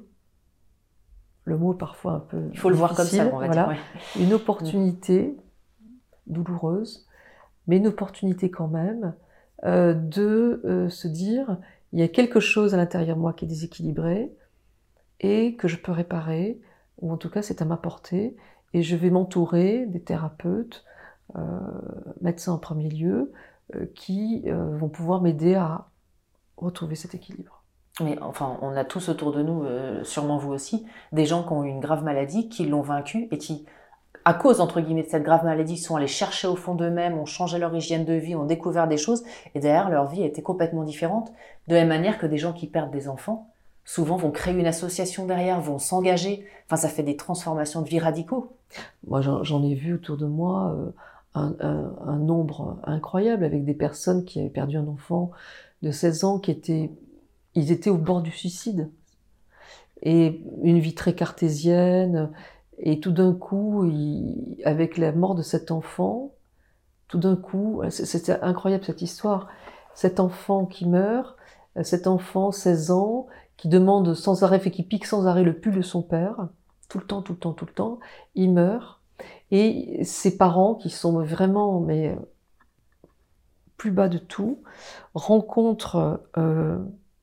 Le mot est parfois un peu Il faut le voir comme ça, on va voilà, dire. Ouais. Une opportunité douloureuse, mais une opportunité quand même euh, de euh, se dire, il y a quelque chose à l'intérieur de moi qui est déséquilibré et que je peux réparer, ou en tout cas c'est à ma portée, et je vais m'entourer des thérapeutes, euh, médecins en premier lieu, euh, qui euh, vont pouvoir m'aider à retrouver cet équilibre. Mais enfin, on a tous autour de nous, euh, sûrement vous aussi, des gens qui ont eu une grave maladie, qui l'ont vaincue et qui, à cause, entre guillemets, de cette grave maladie, sont allés chercher au fond d'eux-mêmes, ont changé leur hygiène de vie, ont découvert des choses, et derrière, leur vie était complètement différente. De la même manière que des gens qui perdent des enfants, souvent vont créer une association derrière, vont s'engager. Enfin, ça fait des transformations de vie radicaux. Moi, j'en ai vu autour de moi euh, un, un, un nombre incroyable, avec des personnes qui avaient perdu un enfant de seize ans, qui étaient, ils étaient au bord du suicide. Et une vie très cartésienne. Et tout d'un coup, il, avec la mort de cet enfant, tout d'un coup, c'était incroyable cette histoire. Cet enfant qui meurt, cet enfant, seize ans, qui demande sans arrêt, fait qui pique sans arrêt le pull de son père, tout le temps, tout le temps, tout le temps, il meurt. Et ses parents, qui sont vraiment, mais plus bas de tout, rencontrent euh,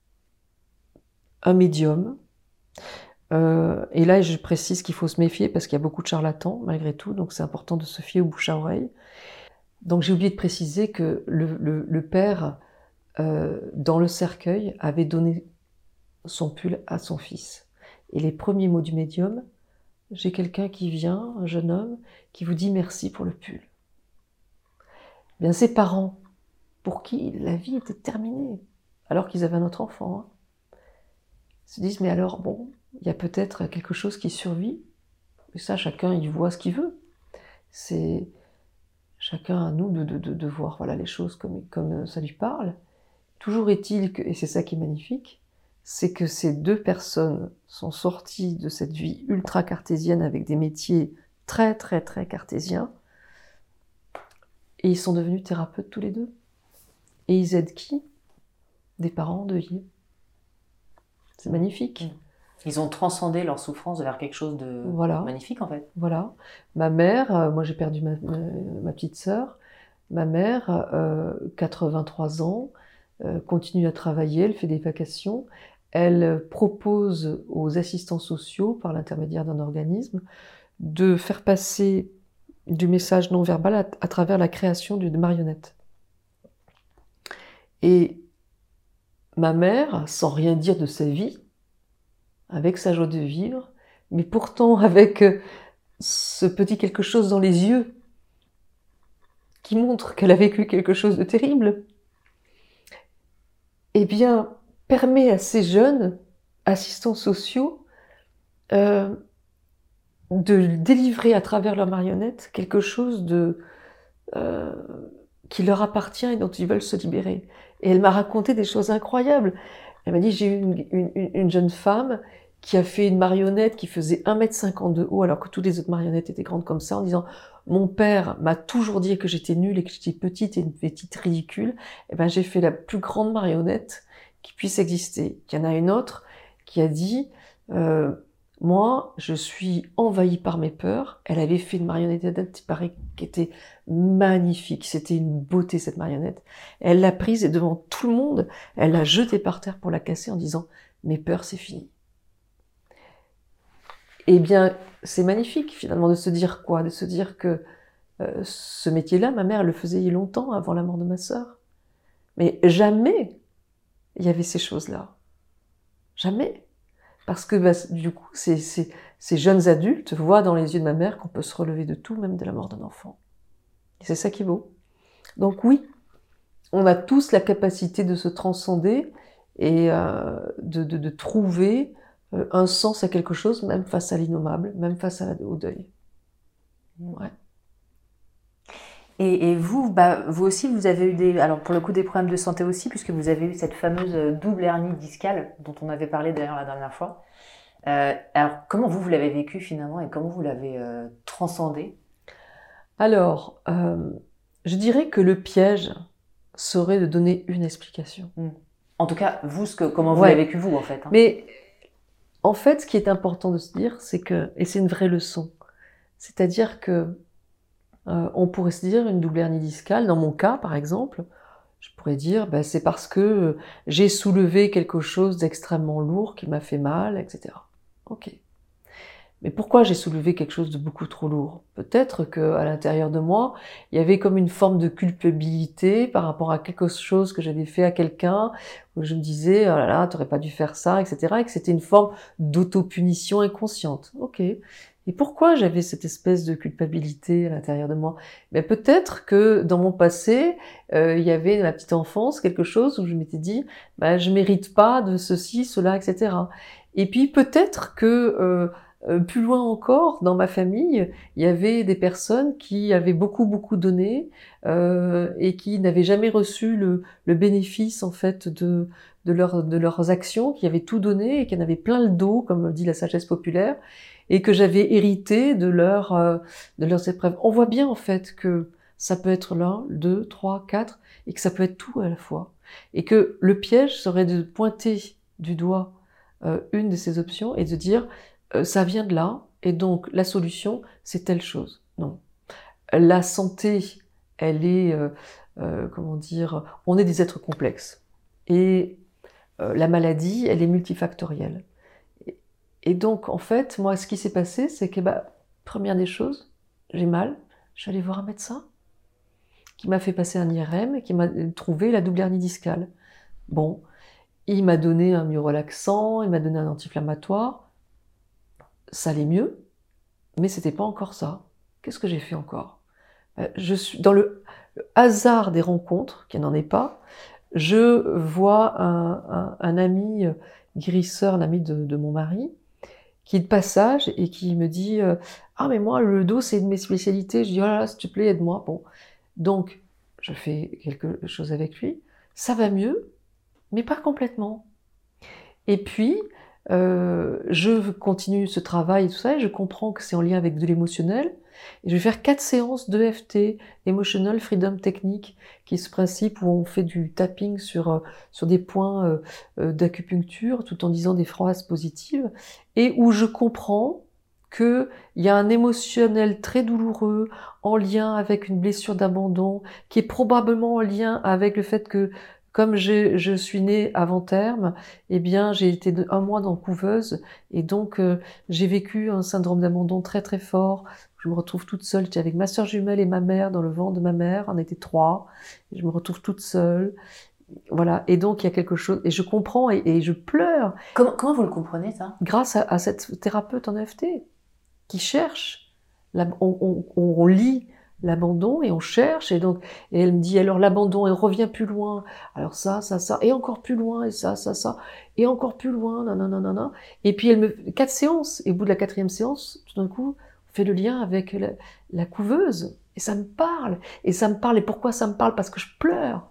un médium. Euh, et là, je précise qu'il faut se méfier parce qu'il y a beaucoup de charlatans, malgré tout, donc c'est important de se fier au bouche à oreille. Donc j'ai oublié de préciser que le, le, le père, euh, dans le cercueil, avait donné son pull à son fils. Et les premiers mots du médium, j'ai quelqu'un qui vient, un jeune homme, qui vous dit merci pour le pull. Bien, ses parents, pour qui la vie était terminée, alors qu'ils avaient un autre enfant, hein, se disent, mais alors, bon, il y a peut-être quelque chose qui survit, et ça, chacun, il voit ce qu'il veut. C'est chacun à nous de, de, de, de voir voilà, les choses comme, comme ça lui parle. Toujours est-il que, et c'est ça qui est magnifique, c'est que ces deux personnes sont sorties de cette vie ultra cartésienne avec des métiers très, très, très cartésiens, et ils sont devenus thérapeutes tous les deux. Et ils aident qui? Des parents endeuillés. C'est magnifique. Ils ont transcendé leur souffrance vers quelque chose de voilà. magnifique, en fait. Voilà. Ma mère, euh, moi j'ai perdu ma, ma, ma petite sœur. ma mère, euh, quatre-vingt-trois ans, euh, continue à travailler, elle fait des vacations, elle propose aux assistants sociaux, par l'intermédiaire d'un organisme, de faire passer du message non verbal à, à travers la création d'une marionnette. Et ma mère, sans rien dire de sa vie, avec sa joie de vivre, mais pourtant avec ce petit quelque chose dans les yeux qui montre qu'elle a vécu quelque chose de terrible, eh bien, permet à ces jeunes assistants sociaux euh, de délivrer à travers leur marionnette quelque chose de, euh, qui leur appartient et dont ils veulent se libérer. Et elle m'a raconté des choses incroyables. Elle m'a dit, j'ai eu une, une, une jeune femme qui a fait une marionnette qui faisait un mètre cinquante de haut, alors que toutes les autres marionnettes étaient grandes comme ça, en disant « Mon père m'a toujours dit que j'étais nulle et que j'étais petite et une petite ridicule. » Eh ben, j'ai fait la plus grande marionnette qui puisse exister. Il y en a une autre qui a dit euh, « Moi, je suis envahie par mes peurs. » Elle avait fait une marionnette qui paraît qui était magnifique. C'était une beauté, cette marionnette. Elle l'a prise et devant tout le monde, elle l'a jetée par terre pour la casser en disant « Mes peurs, c'est fini. » Eh bien, c'est magnifique finalement de se dire quoi? De se dire que euh, ce métier-là, ma mère le faisait il y a longtemps avant la mort de ma sœur. Mais jamais il y avait ces choses-là. Jamais. Parce que bah, du coup, ces, ces, ces jeunes adultes voient dans les yeux de ma mère qu'on peut se relever de tout, même de la mort d'un enfant. Et c'est ça qui est beau. Donc oui, on a tous la capacité de se transcender et euh, de, de, de trouver un sens à quelque chose, même face à l'innommable, même face à la, au deuil. Ouais. Et, et vous, bah, vous aussi, vous avez eu des, alors pour le coup des problèmes de santé aussi, puisque vous avez eu cette fameuse double hernie discale dont on avait parlé d'ailleurs la dernière fois. Euh, alors comment vous, vous l'avez vécu finalement et comment vous l'avez euh, transcendé? Alors, euh, je dirais que le piège serait de donner une explication. Mmh. En tout cas, vous, ce que, comment vous ouais. l'avez vécu vous en fait. Hein. Mais en fait, ce qui est important de se dire, c'est que, et c'est une vraie leçon, c'est-à-dire que euh, on pourrait se dire une double hernie discale, dans mon cas par exemple, je pourrais dire ben, c'est parce que j'ai soulevé quelque chose d'extrêmement lourd qui m'a fait mal, et cetera. Ok. Mais pourquoi j'ai soulevé quelque chose de beaucoup trop lourd? Peut-être qu'à l'intérieur de moi, il y avait comme une forme de culpabilité par rapport à quelque chose que j'avais fait à quelqu'un, où je me disais, oh là là, t'aurais pas dû faire ça, et cetera, et que c'était une forme d'autopunition inconsciente. Ok. Et pourquoi j'avais cette espèce de culpabilité à l'intérieur de moi? Mais peut-être que dans mon passé, euh, il y avait dans ma petite enfance quelque chose où je m'étais dit, bah, je mérite pas de ceci, cela, et cetera. Et puis peut-être que euh, Euh, plus loin encore, dans ma famille, il y avait des personnes qui avaient beaucoup, beaucoup donné euh, et qui n'avaient jamais reçu le, le bénéfice, en fait, de, de, leur, de leurs actions, qui avaient tout donné et qui en avaient plein le dos, comme dit la sagesse populaire, et que j'avais hérité de, leur, euh, de leurs épreuves. On voit bien, en fait, que ça peut être l'un, deux, trois, quatre, et que ça peut être tout à la fois. Et que le piège serait de pointer du doigt euh, une de ces options et de dire ça vient de là, et donc la solution, c'est telle chose. Non. La santé, elle est, euh, euh, comment dire, on est des êtres complexes. Et euh, la maladie, elle est multifactorielle. Et, et donc, en fait, moi, ce qui s'est passé, c'est que, bah, première des choses, j'ai mal, je suis allée voir un médecin qui m'a fait passer un I R M et qui m'a trouvé la double hernie discale. Bon, il m'a donné un myorelaxant, il m'a donné un anti-inflammatoire. Ça allait mieux, mais c'était pas encore ça. Qu'est-ce que j'ai fait encore? Je suis dans le, le hasard des rencontres, qui n'en est pas. Je vois un, un, un ami guérisseur, un ami de, de mon mari, qui est de passage et qui me dit euh, ah mais moi le dos c'est une de mes spécialités. Je dis oh là là s'il te plaît aide-moi. Bon, donc je fais quelque chose avec lui. Ça va mieux, mais pas complètement. Et puis Euh, je continue ce travail et tout ça, et je comprends que c'est en lien avec de l'émotionnel. Et je vais faire quatre séances d'E F T, Emotional Freedom Technique, qui est ce principe où on fait du tapping sur, sur des points euh, d'acupuncture, tout en disant des phrases positives, et où je comprends qu'il y a un émotionnel très douloureux en lien avec une blessure d'abandon, qui est probablement en lien avec le fait que, comme je, je suis née avant terme, eh bien, j'ai été de, un mois dans couveuse, et donc euh, j'ai vécu un syndrome d'abandon très très fort. Je me retrouve toute seule, j'étais avec ma sœur jumelle et ma mère dans le ventre de ma mère, on était trois, et je me retrouve toute seule. Voilà, et donc il y a quelque chose, et je comprends, et, et je pleure. Comment, comment vous le comprenez, ça? Grâce à, à cette thérapeute en E F T, qui cherche, la, on, on, on lit l'abandon et on cherche, et donc et elle me dit alors l'abandon, elle revient plus loin, alors ça, ça, ça, et encore plus loin, et ça, ça, ça, et encore plus loin, non, non, non, non, non. Et puis elle me quatre séances, et au bout de la quatrième séance, tout d'un coup, on fait le lien avec la, la couveuse, et ça me parle, et ça me parle, et pourquoi ça me parle? Parce que je pleure.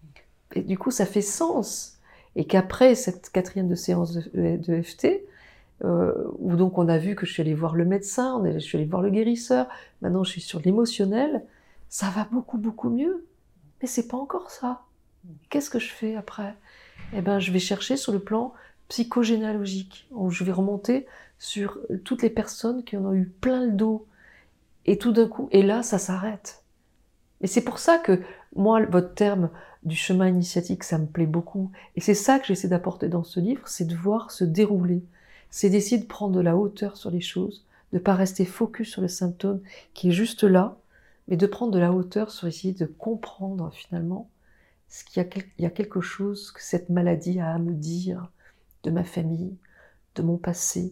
Et du coup, ça fait sens. Et qu'après cette quatrième de séance de, de E F T, euh, où donc on a vu que je suis allée voir le médecin, on est, je suis allée voir le guérisseur, maintenant je suis sur l'émotionnel, ça va beaucoup, beaucoup mieux. Mais c'est pas encore ça. Qu'est-ce que je fais après? Eh ben, je vais chercher sur le plan psychogénéalogique, où je vais remonter sur toutes les personnes qui en ont eu plein le dos. Et tout d'un coup, et là, ça s'arrête. Et c'est pour ça que, moi, votre terme du chemin initiatique, ça me plaît beaucoup. Et c'est ça que j'essaie d'apporter dans ce livre, c'est de voir se dérouler. C'est d'essayer de prendre de la hauteur sur les choses, de ne pas rester focus sur le symptôme qui est juste là, mais de prendre de la hauteur sur essayer de comprendre, finalement, ce qu'il y a, il y a quelque chose que cette maladie a à me dire de ma famille, de mon passé,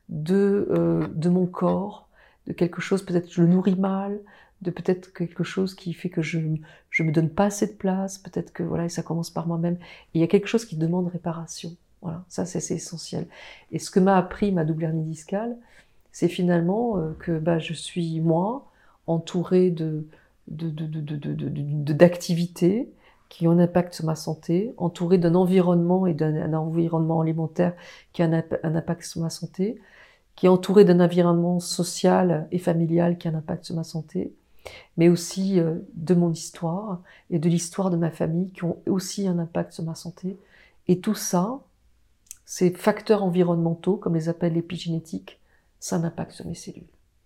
de, euh, de mon corps, de quelque chose, peut-être que je le nourris mal, de peut-être quelque chose qui fait que je je me donne pas assez de place, peut-être que voilà, et ça commence par moi-même. Et il y a quelque chose qui demande réparation. Voilà, ça c'est, c'est essentiel. Et ce que m'a appris ma double hernie discale, c'est finalement euh, que bah, je suis moi, entourée de, de, de, de, de, de, de, de, d'activités qui ont un impact sur ma santé, entourée d'un environnement et d'un un environnement alimentaire qui a un, un impact sur ma santé, qui est entourée d'un environnement social et familial qui a un impact sur ma santé, mais aussi euh, de mon histoire et de l'histoire de ma famille qui ont aussi un impact sur ma santé. Et tout ça, ces facteurs environnementaux, comme les appelle l'épigénétique, ça a un impact sur mes cellules.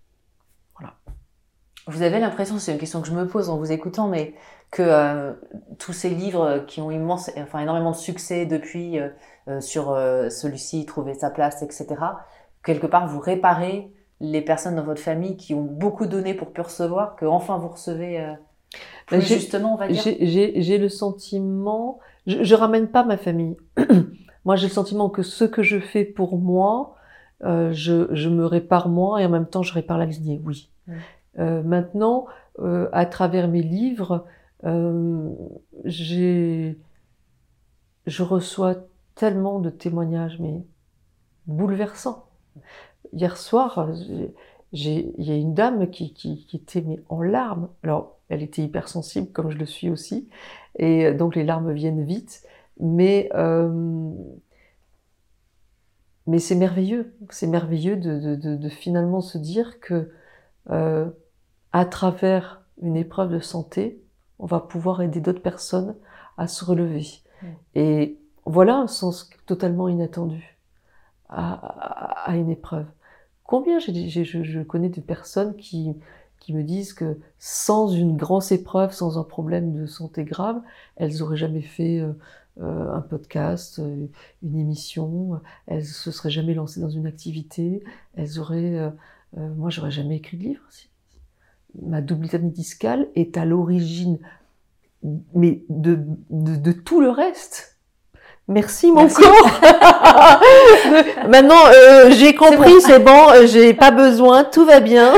Voilà. Vous avez l'impression, c'est une question que je me pose en vous écoutant, mais que euh, tous ces livres qui ont immense, enfin énormément de succès depuis, euh, euh, sur euh, celui-ci, Trouver sa place, et cetera, quelque part vous réparez les personnes dans votre famille qui ont beaucoup donné pour plus recevoir, que enfin vous recevez euh, plus j'ai, justement, on va dire. J'ai, j'ai, j'ai le sentiment, je, je ramène pas ma famille. Moi, j'ai le sentiment que ce que je fais pour moi, euh, je, je me répare moi et en même temps, je répare la lignée, oui. Mmh. Euh, maintenant, euh, à travers mes livres, euh, j'ai, je reçois tellement de témoignages, mais bouleversants. Hier soir, j'ai, j'ai, il y a une dame qui, qui, qui était mais en larmes. Alors, elle était hypersensible, comme je le suis aussi, et donc les larmes viennent vite. Mais, euh, mais c'est merveilleux. C'est merveilleux de, de, de, de finalement se dire que euh, à travers une épreuve de santé, on va pouvoir aider d'autres personnes à se relever. Mmh. Et voilà un sens totalement inattendu à, à, à une épreuve. Combien j'ai, j'ai, je, je connais des personnes qui, qui me disent que sans une grosse épreuve, sans un problème de santé grave, elles auraient jamais fait euh, euh, un podcast, euh, une émission, elles se seraient jamais lancées dans une activité, elles auraient, euh, euh, moi j'aurais jamais écrit de livre. Ma double hernie discale est à l'origine, mais de, de, de tout le reste. Merci mon Merci. corps. Maintenant, euh, j'ai compris, c'est bon, c'est bon euh, j'ai pas besoin, tout va bien.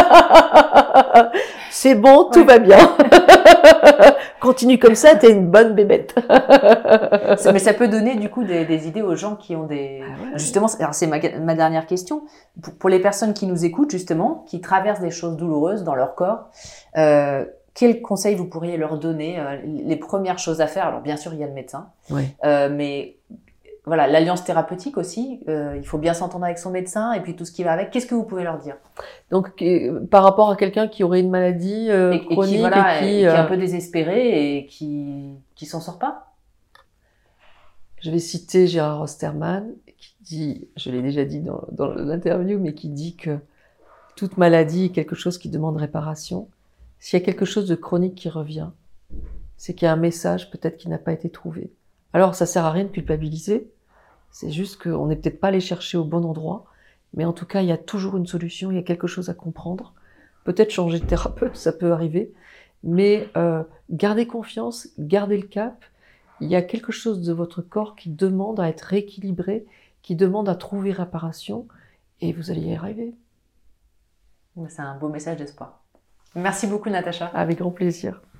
C'est bon, tout ouais. va bien. Continue comme ça, t'es une bonne bébête. Mais ça peut donner du coup des, des idées aux gens qui ont des... Ah ouais. Justement, alors c'est ma, ma dernière question. Pour, pour les personnes qui nous écoutent justement, qui traversent des choses douloureuses dans leur corps, euh, quels conseils vous pourriez leur donner, euh, les premières choses à faire? Alors bien sûr, il y a le médecin, oui. euh, mais voilà, l'alliance thérapeutique aussi, euh, il faut bien s'entendre avec son médecin et puis tout ce qui va avec. Qu'est-ce que vous pouvez leur dire? Donc, euh, par rapport à quelqu'un qui aurait une maladie euh, et, chronique et qui, voilà, et qui, et euh... qui est un peu désespéré et qui qui s'en sort pas. Je vais citer Gérard Osterman qui dit, je l'ai déjà dit dans, dans l'interview, mais qui dit que toute maladie est quelque chose qui demande réparation. S'il y a quelque chose de chronique qui revient, c'est qu'il y a un message peut-être qui n'a pas été trouvé. Alors, ça sert à rien de culpabiliser. C'est juste qu'on n'est peut-être pas allé chercher au bon endroit. Mais en tout cas, il y a toujours une solution, il y a quelque chose à comprendre. Peut-être changer de thérapeute, ça peut arriver. Mais euh, gardez confiance, gardez le cap. Il y a quelque chose de votre corps qui demande à être rééquilibré, qui demande à trouver réparation. Et vous allez y arriver. C'est un beau message d'espoir. Merci beaucoup, Natacha. Avec grand plaisir.